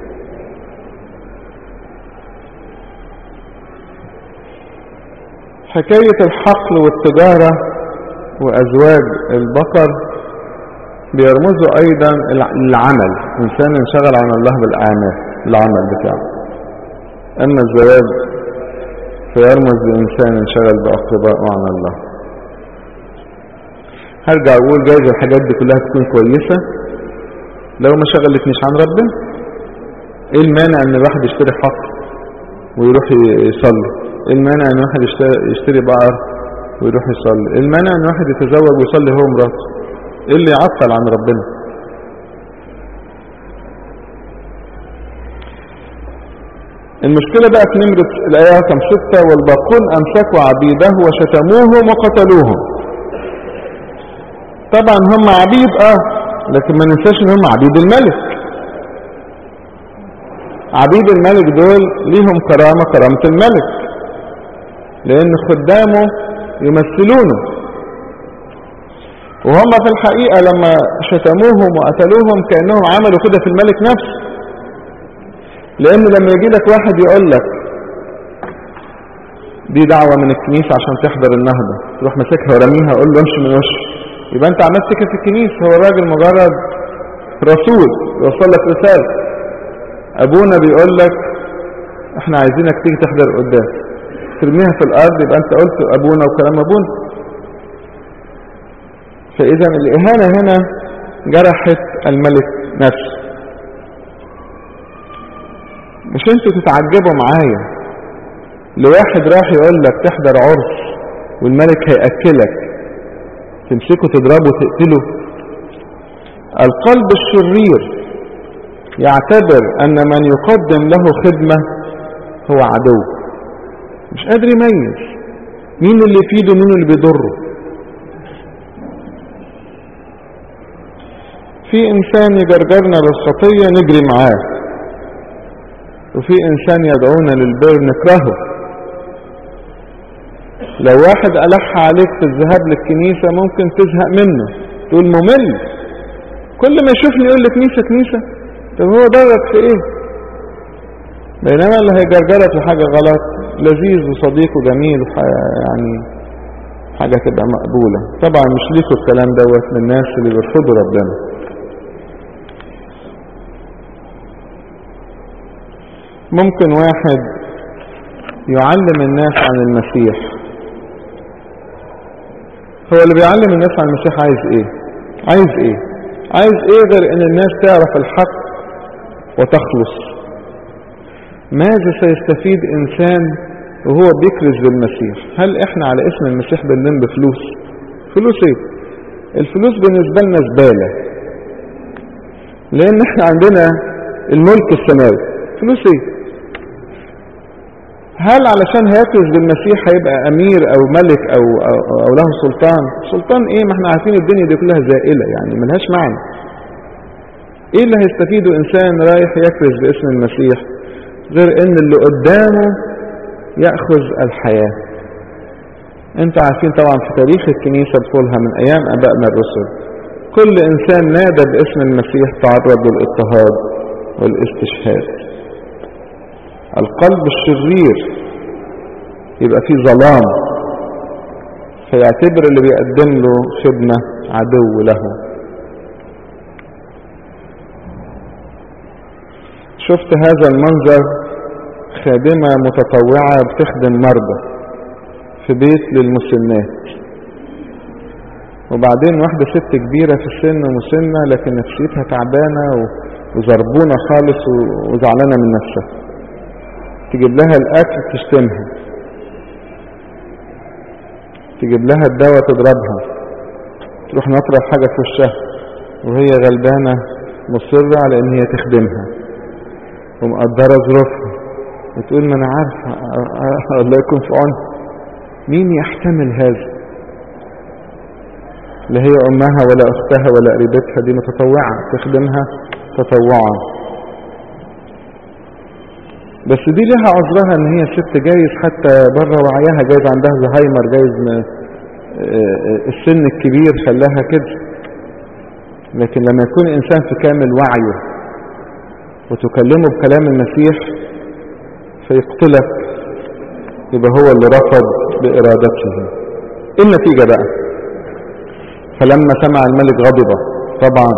حكاية الحقل والتجارة وازواج البقر بيرمزوا ايضا العمل، انسان انشغل عن الله بالاعمال العمل بتاعه. اما الزواج فيرمز لانسان انشغل باقربائه عن الله. هرجع اقول جايز الحاجات دي كلها تكون كويسة لو ما شغلتنيش عن ربنا. ايه المانع ان الواحد يشتري حق ويروح يصلي؟ ايه المانع ان واحد يشتري بقر ويروح يصلي؟ ايه المانع ان واحد يتزوج ويصلي هو ومراته؟ ايه اللي يعطل عن ربنا؟ المشكلة بقى في نمرة الآية رقم ستة: والباقون أمسكوا عبيده وشتموهم وقتلوهم. طبعا هم عبيد اه لكن ما ننساش ان هم عبيد الملك. عبيد الملك دول ليهم كرامة كرامة الملك، لان خدامه يمثلونه. وهم في الحقيقة لما شتموهم وقتلوهم كأنهم عملوا كده في الملك نفسه. لان لما يجي لك واحد يقول لك دي دعوة من الكنيسة عشان تحضر النهضة، تروح مسكها ورميها قول له امشي من وشي، يبقى انت عملت كده في الكنيسة. هو الراجل مجرد رسول يوصل لك رسالة. ابونا بيقول لك احنا عايزينك تيجي تحضر القداس، ترميها في الارض، يبقى انت قلت ابونا وكلام ابونا. فإذا الإهانة هنا جرحت الملك نفسه. مش انتوا تتعجبوا معايا لواحد راح يقول لك تحضر عرس والملك هيأكلك تمسكه تضربه وتقتله؟ القلب الشرير يعتبر ان من يقدم له خدمة هو عدو، مش قادر يميز مين اللي يفيده مين اللي بيضره. في انسان يجرجرنا للخطية نجري معاه، وفي انسان يدعونا للبر نكرهه. لو واحد ألح عليك في الذهاب للكنيسة ممكن تزهق منه، تقول ممل، كل ما يشوفني يقول لي كنيسة كنيسة. طب هو ضرك في ايه؟ بينما اللي هيجرجرك لحاجة غلط لذيذ وصديق وجميل يعني حاجة تبقى مقبولة. طبعا مش ليكوا الكلام دوت من الناس اللي بيرفضوا ربنا. ممكن واحد يعلم الناس عن المسيح. هو اللي بيعلم الناس عن المسيح عايز ايه؟ عايز ايه؟ عايز ايه غير ان الناس تعرف الحق وتخلص؟ ماذا سيستفيد انسان وهو بيكرز بالمسيح؟ هل احنا على اسم المسيح بنلم بفلوس؟ فلوس ايه؟ الفلوس بالنسبة لنا زبالة، لان احنا عندنا الملك السماوي. فلوس ايه؟ هل علشان هيكرز بالمسيح هيبقى امير او ملك او, أو, أو له سلطان؟ سلطان ايه؟ ما احنا عارفين الدنيا دي كلها زائلة يعني ملهاش معنى. ايه اللي هيستفيده انسان رايح يكرز باسم المسيح غير ان اللي قدامه يأخذ الحياة؟ انت عارفين طبعا في تاريخ الكنيسة بطولها من ايام ابائنا الرسل كل انسان نادى باسم المسيح تعرض للاضطهاد والاستشهاد. القلب الشرير يبقى فيه ظلام، فيعتبر اللي بيقدم له خدمة عدو له. شفت هذا المنظر، خادمة متطوعة بتخدم مرضى في بيت للمسنات، وبعدين واحدة ست كبيرة في السن مسنة لكن نفسيتها تعبانة وزربونة خالص وزعلانة من نفسها، تجيب لها الأكل تشتمها، تجيب لها الدواء تضربها، تروح نطرح حاجة في وشها وهي غلبانة مصرة على ان هي تخدمها ومقدرة ظروفها، وتقول ما انا عارفة الله يكون في عونها. مين يحتمل هذا؟ لا هي امها ولا اختها ولا قريبتها، دي متطوعة تخدمها تطوعا. بس دي لها عذرها ان هي ست جايز حتى بره وعيها، جايز عندها زهايمر، جايز السن الكبير خلاها كده. لكن لما يكون انسان في كامل وعيه وتكلمه بكلام المسيح فيقتلك، يبقى هو اللي رفض بارادته. ايه النتيجة بقى؟ فلما سمع الملك غضب. طبعا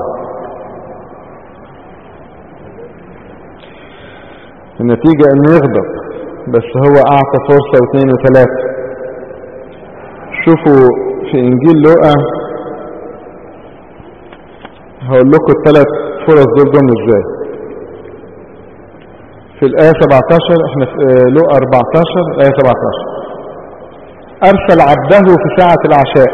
النتيجة انه يغضب، بس هو اعطى فرصة واثنين وثلاثة. شوفوا في انجيل لوقا، هقول لكم الثلاث فرص دول جم ازاي. في الآية سبعتاشر، احنا في لوقا اربعتاشر آية سبعتاشر، ارسل عبده في ساعة العشاء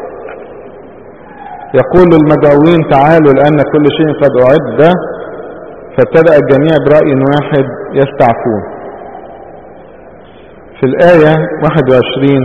يقول للمدعوين تعالوا لأن كل شيء قد أعد، فابتدأ الجميع برأي واحد يستعفون. في الآية واحد وعشرين،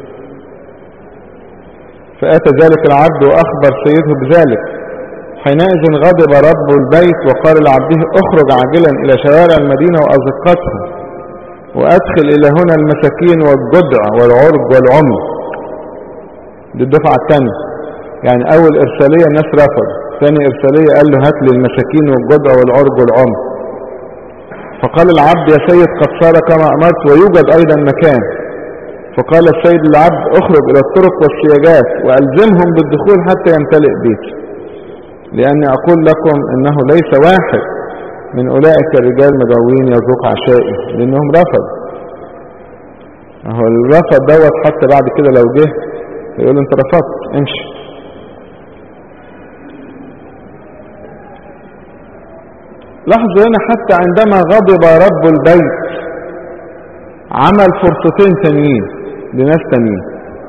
فأتى ذلك العبد وأخبر سيده بذلك، حينئذ غضب رب البيت وقال لعبده اخرج عاجلا إلى شوارع المدينة وأزقتها وأدخل إلى هنا المساكين والجدع والعرج والعمي. دي الدفعة الثانية، يعني أول إرسالية الناس رفض، ثاني إرسالية قال له هات لي المساكين والجدع والعرج والعمي. فقال العبد يا سيد قد صار كما أمرت ويوجد أيضا مكان. فقال السيد للعبد اخرج إلى الطرق والسياجات وألزمهم بالدخول حتى يمتلئ بيتي، لأني أقول لكم إنه ليس واحد من أولئك الرجال مدعوين يذوق عشائي، لأنهم رفض. هو الرفض دوت حتى بعد كده لو جه يقول انت رفضت امشي. لاحظوا هنا حتى عندما غضب رب البيت عمل فرصتين تانيين لناس تانيين.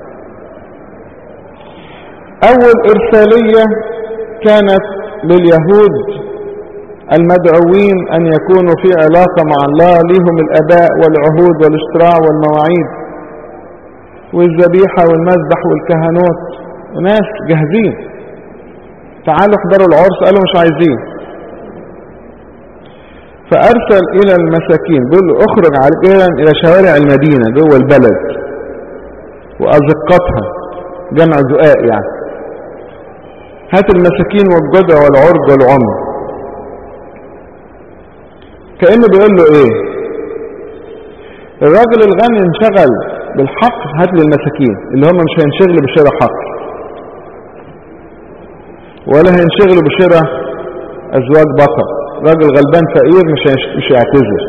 اول ارسالية كانت لليهود المدعوين ان يكونوا في علاقة مع الله، ليهم الاباء والعهود والاشتراع والمواعيد والذبيحة والمذبح والكهنوت، وناس جاهزين، تعالوا احضروا العرس، قالوا مش عايزين. فارسل الى المساكين، بيقول له اخرج عاجلا الى شوارع المدينة جوه البلد وازقتها، جمع زقاق يعني، هات المساكين والجدع والعرج والعمر. كأنه بيقول له ايه، الراجل الغني انشغل بالحق، هات لي المساكين اللي هم مش هينشغلوا بشراء حق ولا هينشغلوا بشراء ازواج بقر. راجل غلبان فقير مش مش هيعتذر.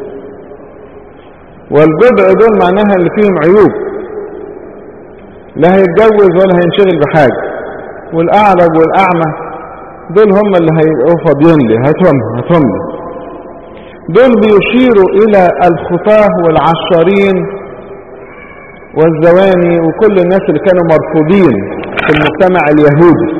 والجدع دول معناها اللي فيهم عيوب، لا هيتجوز ولا هينشغل بحاجة. والاعرج والاعمى دول هم اللي هيبقوا فاضيين لي، هاتهم هاتهم لي. دول بيشيروا الى الخطاه والعشارين والزواني وكل الناس اللي كانوا مرفوضين في المجتمع اليهودي.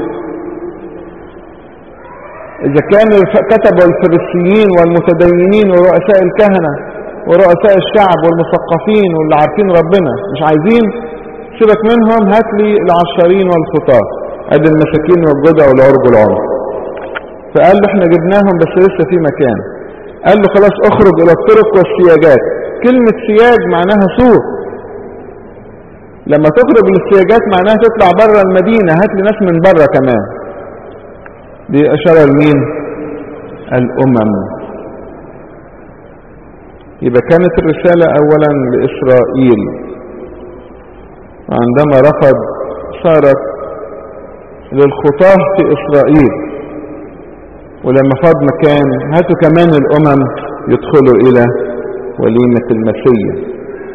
اذا كان كتبوا الفريسيين والمتدينين ورؤساء الكهنة ورؤساء الشعب والمثقفين واللي عارفين ربنا مش عايزين، سيبك منهم، هات لي العشارين والخطاه، ادي المساكين والجدع والعرج والعمر. فقال له احنا جبناهم بس لسه في مكان. قال له خلاص اخرج الى الطرق والسياجات. كلمة سياج معناها سور، لما تخرج للسياجات معناها تطلع بره المدينة، هات لي ناس من بره كمان. دي اشارة لمين؟ الامم. يبقى كانت الرسالة اولا لاسرائيل، وعندما رفض صارت للخطاه في اسرائيل، ولما فاض مكان هاتوا كمان الامم يدخلوا الى وليمة المسيح.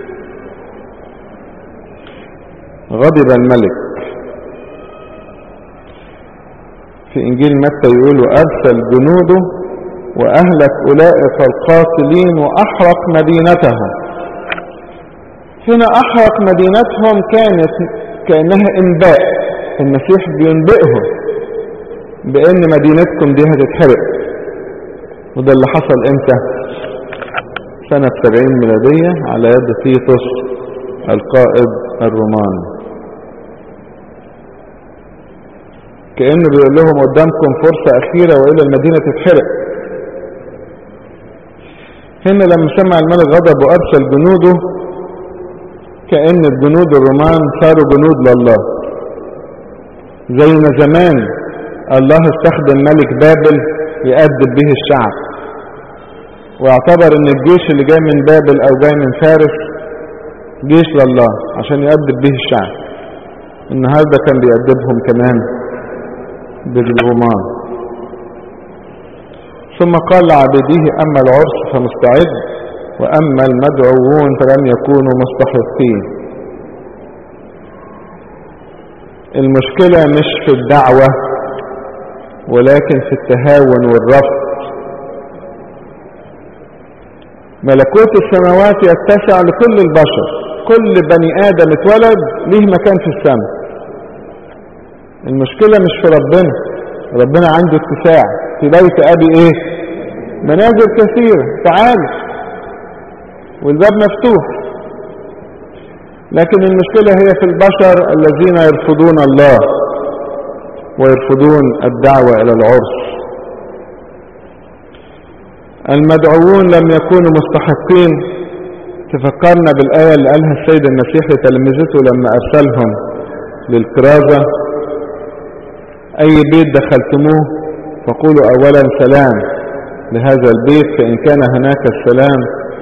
غضب الملك. في انجيل متى يقول وارسل جنوده واهلك اولئك القاتلين واحرق مدينتهم. هنا احرق مدينتهم كانت كأنها انباء، المسيح بينبئهم بان مدينتكم دي هتتحرق. وده اللي حصل امتى؟ سنة سبعين ميلادية على يد تيتوس القائد الروماني. كأنه بيقول لهم قدامكم فرصة اخيرة وإلى المدينة تتحرق. هنا لما سمع الملك غضب وارسل جنوده، كأن الجنود الرومان صاروا جنود لله، زي ما زمان الله استخدم ملك بابل يأدب به الشعب، واعتبر ان الجيش اللي جاي من بابل او جاي من فارس جيش لله عشان يأدب به الشعب. النهاردة كان بيأدبهم كمان بالرومان. ثم قال لعبيده اما العرس فمستعد واما المدعوون فلم يكونوا مستحقين. المشكلة مش في الدعوة ولكن في التهاون والرفض. ملكوت السماوات يتسع لكل البشر، كل بني آدم اتولد ليه مكان في السماء. المشكلة مش في ربنا، ربنا عنده اتساع. في بيت أبي ايه؟ منازل كثيرة، تعال والباب مفتوح. لكن المشكلة هي في البشر الذين يرفضون الله ويرفضون الدعوة إلى العرس. المدعوون لم يكونوا مستحقين. تفكرنا بالآية اللي قالها السيد المسيح لتلامذته لما أرسلهم للكرازة: أي بيت دخلتموه فقولوا أولا سلام لهذا البيت، فإن كان هناك السلام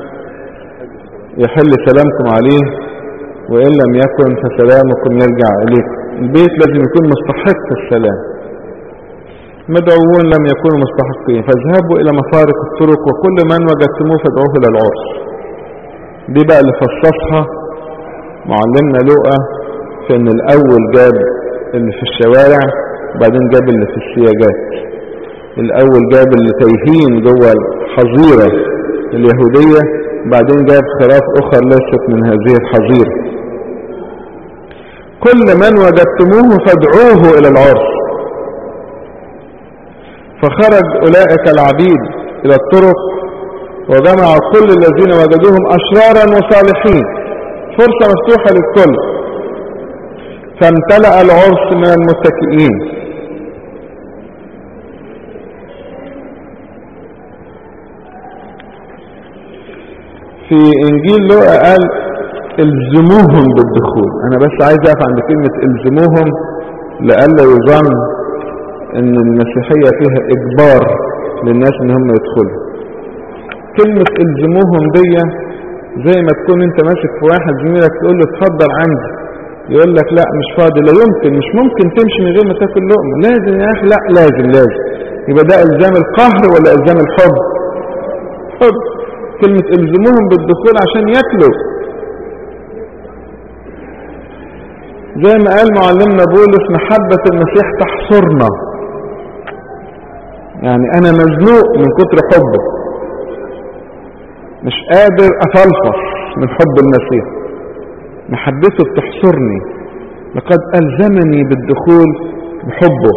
يحل سلامكم عليه، وإن لم يكن فسلامكم يرجع إليكم. البيت لازم يكون مستحق السلام. مدعوون لم يكونوا مستحقين، فاذهبوا إلى مفارق الطرق وكل من وجدتموه فادعوه إلى العرس. دي بقى اللي فصصها معلمنا لوقا، في ان الاول جاب اللي في الشوارع وبعدين جاب اللي في السياجات. الأول جاب اللي تايهين جوه الحظيرة اليهودية، بعدين جاب خراف أخرى ليست من هذه الحظيرة. كل من وجدتموه فادعوه إلى العرس. فخرج أولئك العبيد إلى الطرق وجمعوا كل الذين وجدوهم أشرارا وصالحين، فرصة مفتوحة للكل، فامتلأ العرس من المتكئين. في إنجيل لوقا قال الزموهم بالدخول. أنا بس عايز أقف عند كلمة الزموهم لألا يظن إن المسيحية فيها إجبار للناس إن هم يدخلوا. كلمة الزموهم دي زي ما تكون أنت ماسك في واحد زميلك تقول له اتفضل عندي، يقول لك لا مش فاضي. لا يمكن، مش ممكن تمشي من غير ما تاكل لقمة، لازم يا أخي. لا لازم لازم. يبقى ده إلزام القهر ولا إلزام الحب؟ حب. كلمة الزموهم بالدخول عشان ياكلوا، زي ما قال معلمنا بولس محبة المسيح تحصرنا. يعني انا مزنوق من كتر حبه، مش قادر افلفص من حب المسيح، محبته بتحصرني، لقد ألزمني بالدخول بحبه.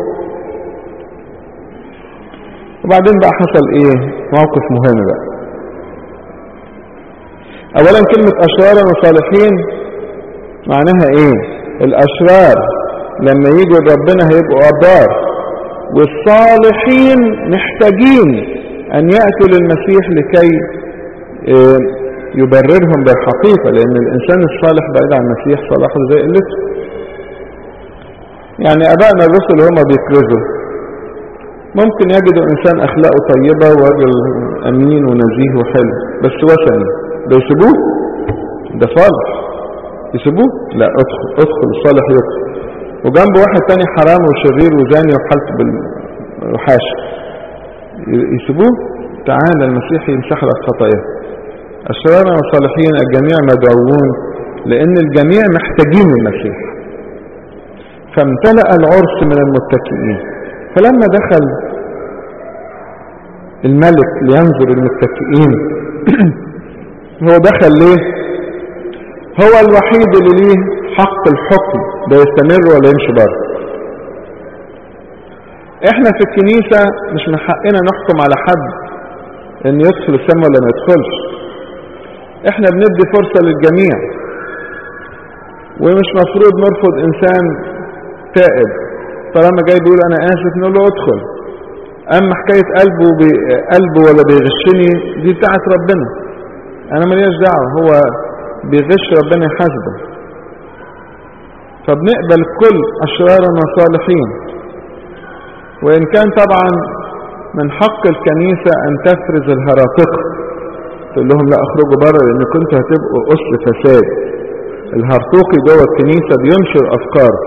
وبعدين بقى حصل ايه؟ موقف مهم بقى. اولا كلمة اشرار وصالحين معناها ايه؟ الاشرار لما يجوا ربنا هيبقوا ابرار، والصالحين محتاجين ان يأتوا للمسيح لكي يبررهم بالحقيقة، لان الانسان الصالح بعيد عن المسيح صلاحه زي قلته. يعني ابائنا الرسل هما بيكرزوا ممكن يجدوا انسان اخلاقه طيبة ورجل امين ونزيه وحلو بس وثني، ده يسيبوه؟ ده صالح يسيبوه؟ لا، ادخل ادخل الصالح يدخل. وجنبه واحد تاني حرام وشرير وزاني وحالته بالوحاش، يسيبوه؟ تعالى المسيح يمسح لك خطاياه. الشرار والصالحين الجميع مدعوون، لان الجميع محتاجين المسيح. فامتلأ العرس من المتكئين. فلما دخل الملك لينظر المتكئين هو دخل ليه؟ هو الوحيد اللي ليه حق الحكم، ده يستمر ولا يمشي بره. احنا في الكنيسة مش من حقنا نحكم على حد ان يدخل السماء ولا ما يدخلش. احنا بندي فرصة للجميع، ومش مفروض نرفض انسان تائب طالما جاي بيقول انا اسف نقول له ادخل. اما حكاية قلبه بي... قلبه ولا بيغشني دي بتاعت ربنا، انا ملياش دعوة. هو بيغش ربنا يحاسبه. فبنقبل كل اشرارا وصالحين، وان كان طبعا من حق الكنيسة ان تفرز الهراطقة، تقول لهم لا اخرجوا بره لان كنتوا هتبقوا اصل فساد. الهرطوقي جوه الكنيسة بينشر افكار.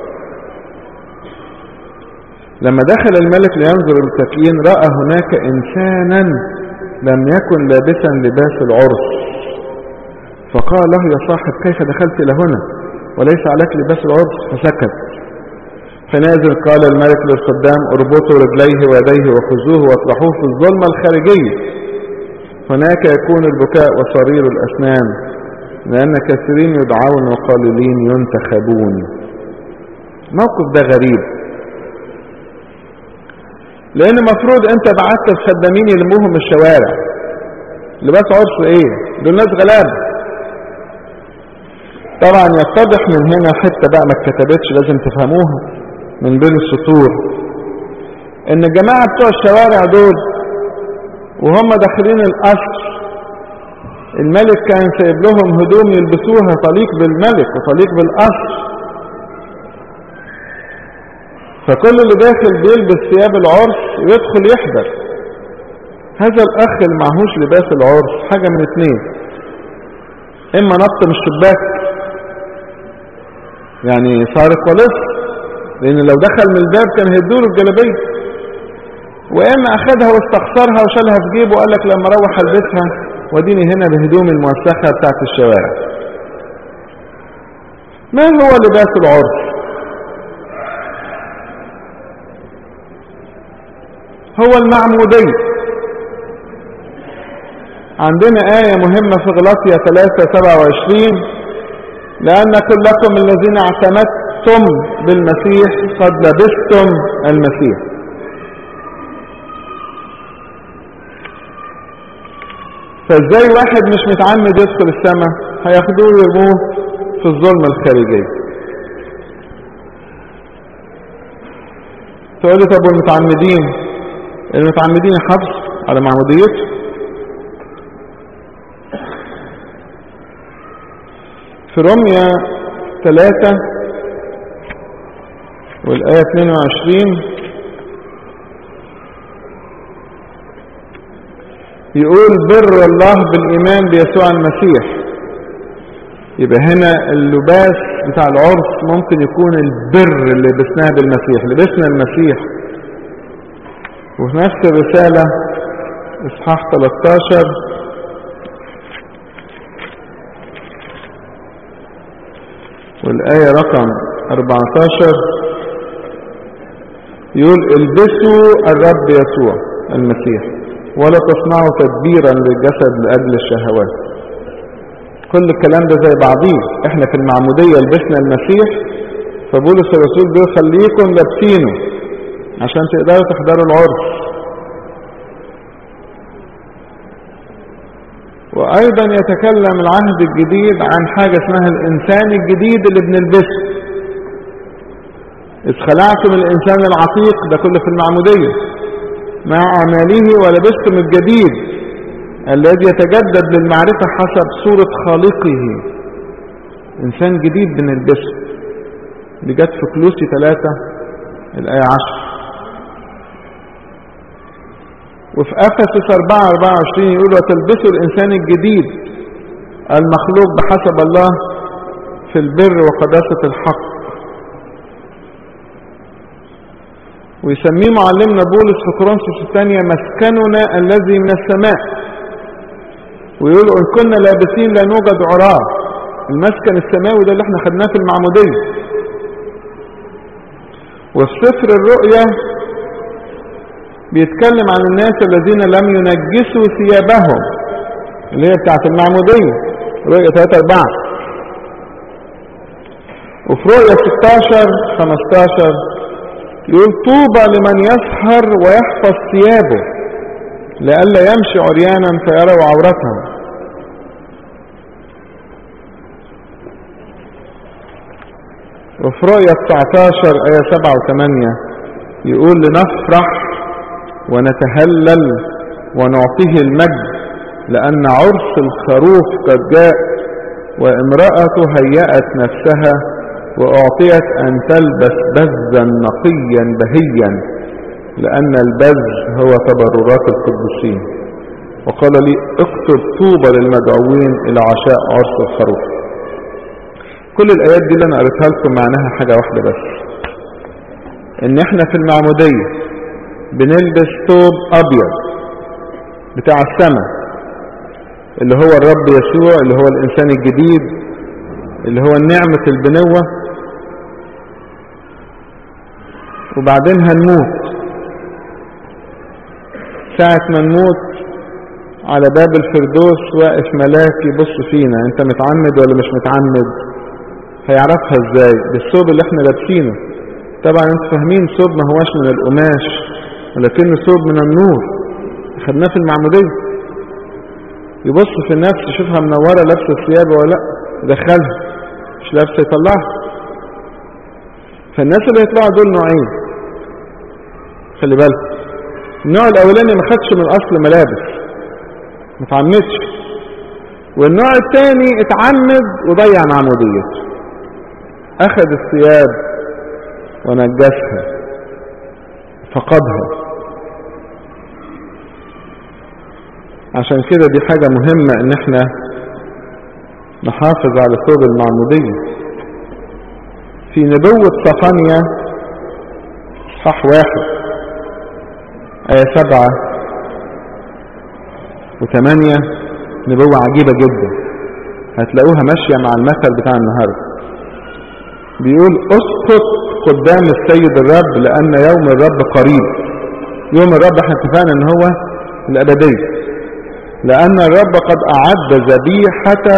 لما دخل الملك لينظر المتكئين رأى هناك انسانا لم يكن لابسا لباس العرس، فقال له يا صاحب كيف دخلت الى هنا وليس عليك لباس العرس؟ فسكت. فنازل قال الملك للخدام اربطوا رجليه ويديه وخذوه واطرحوه في الظلمة الخارجية، هناك يكون البكاء وصرير الاسنان، لان كثيرين يدعون وقليلين ينتخبون. موقف ده غريب، لان مفروض انت بعت الخدامين يلموهم من الشوارع. لباس عرس ايه؟ دول ناس غلابه. طبعا يتضح من هنا حتة بقى ما اتكتبتش لازم تفهموها من بين السطور، ان الجماعة بتوع الشوارع دول وهم داخلين القصر الملك كان سايب لهم هدوم يلبسوها تليق بالملك وتليق بالقصر، فكل اللي داخل بيلبس ثياب العرس يدخل يحضر. هذا الاخ اللي معهوش لباس العرس حاجة من اتنين، اما نط من الشباك يعني سارق ولص، لان لو دخل من الباب كان هيدوله الجلابيه، واما اخدها واستخسرها وشالها في جيبه وقال لك لما اروح البسها وديني هنا بهدوم الموسخه بتاعت الشوارع. ما هو لباس العرس؟ هو المعمودية. عندنا آية مهمة في غلاطية ثلاثة سبعة وعشرين: لأن كلكم الذين اعتمدتم بالمسيح قد لبستم المسيح. فازاي واحد مش متعمد يدخل السماء؟ هياخدوه ويرموه في الظلمة الخارجية. تقولي طب والمتعمدين؟ المتعمدين يحافظوا على معموديته. في رمية ثلاثة والآية اثنين وعشرين يقول: بر الله بالإيمان بيسوع المسيح. يبقى هنا اللباس بتاع العرس ممكن يكون البر اللي لبسناه بالمسيح، لبسنا المسيح. وفي نفس الرسالة اصحاح ثلاثة عشر والآية رقم أربعة عشر يقول: البسوا الرب يسوع المسيح ولا تصنعوا تدبيرا للجسد لأجل الشهوات. كل الكلام ده زي بعضيه. احنا في المعمودية لبسنا المسيح، فبولس الرسول بيقول خليكم لابسينه عشان تقدروا تحضروا العرس. وأيضا يتكلم العهد الجديد عن حاجة اسمها الإنسان الجديد اللي بنلبسه. إذ خلعتم الإنسان العتيق، ده كله في المعمودية، مع أعماله ولبستم الجديد الذي يتجدد للمعرفة حسب صورة خالقه. إنسان جديد بنلبسه. دي جت في كلوسي ثلاثة الآية عشر. وفي أفسس أربعة أربعة وعشرين يقول: وتلبسوا الإنسان الجديد المخلوق بحسب الله في البر وقداسة الحق. ويسميه معلمنا بولس في كورنثوس الثانية مسكننا الذي من السماء. ويقول: إن كنا لابسين لا نوجد عراة. المسكن السماوي ده اللي احنا خدناه في المعمودية. وفي سفر الرؤيا بيتكلم عن الناس الذين لم ينجسوا ثيابهم، اللي هي بتاعت المعمودية، رؤيا ثلاثة أربعة. وفي رؤيا ستة عشر خمسة عشر يقول: طوبى لمن يسهر ويحفظ ثيابه لئلا يمشي عريانا فيروا عورتهم. وفي رؤيا تسعة عشر آية سبعة وثمانية يقول: لنفرح ونتهلل ونعطيه المجد لأن عرس الخروف قد جاء وامرأة هيأت نفسها وأعطيت أن تلبس بزا نقيا بهيا لأن البز هو تبررات القديسين. وقال لي: اكتب طوبى للمدعوين إلى عشاء عرس الخروف. كل الآيات دي اللي أنا قريتها لكم معناها حاجة واحدة بس، إن إحنا في المعمودية بنلبس ثوب أبيض بتاع السماء اللي هو الرب يسوع، اللي هو الإنسان الجديد، اللي هو نعمة البنوة. وبعدين هنموت. ساعة ما نموت على باب الفردوس واقف ملاك يبص فينا: انت متعمد ولا مش متعمد؟ هيعرفها ازاي؟ بالثوب اللي احنا لابسينه. طبعا انتوا فاهمين ثوب ما هواش من القماش، ولكنه ثوب من النور خدناه في المعمودية. يبص في النفس يشوفها منورة لابسة ثياب ولا لا، يدخلها، مش لابسة يطلعها. فالناس اللي يطلعوا دول نوعين، خلي بالك. النوع الاولاني ما خدش من الاصل ملابس، ما اتعمدش. والنوع الثاني اتعمد وضيع معموديته، اخذ الثياب ونجسها، فقدها. عشان كده دي حاجة مهمة ان احنا نحافظ على ثوب المعمودية. في نبوة صفانيا صح واحد آية سبعة وثمانية نبوة عجيبة جدا، هتلاقوها ماشية مع المثل بتاع النهاردة. بيقول: اسقط قدام السيد الرب لأن يوم الرب قريب. يوم الرب احنا اتفقنا ان هو الابدية، لان الرب قد اعد ذبيحة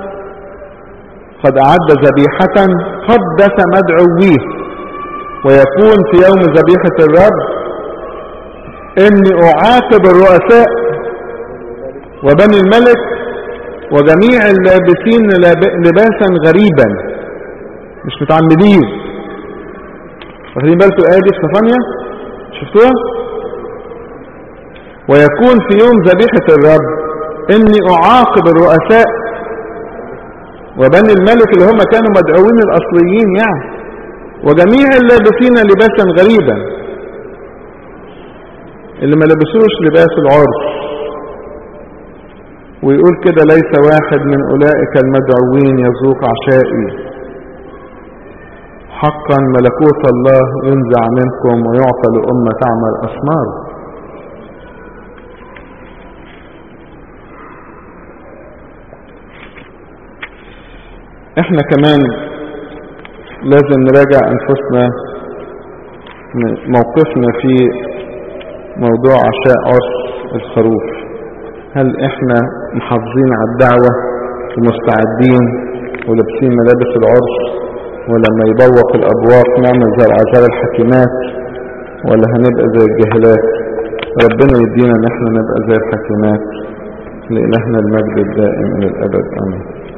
قد اعد ذبيحة قدس مدعويه. ويكون في يوم ذبيحة الرب اني اعاقب الرؤساء وبني الملك وجميع اللابسين لباسا غريبا، مش متعمدين. واخدين بالكم الآية دي في صفانيا شفتوها؟ ويكون في يوم ذبيحة الرب اني اعاقب الرؤساء وبني الملك اللي هم كانوا مدعوين الاصليين يعني، وجميع اللابسين لباسا غريبا، اللي ما لبسوش لباس العرس. ويقول كده ليس واحد من اولئك المدعوين يذوق عشائي، حقا ملكوت الله ينزع منكم ويعطى لأمة تعمل أثمار. احنا كمان لازم نراجع انفسنا موقفنا في موضوع عشاء عرس الخروف. هل احنا محافظين على الدعوة ومستعدين ولابسين ملابس العرس، ولما يبوق الابواق نعمل زي العذاب الحكيمات، ولا هنبقى زي الجهلات؟ ربنا يدينا ان احنا نبقى زي الحكيمات. لإلهنا المجد الدائم الى الابد امين.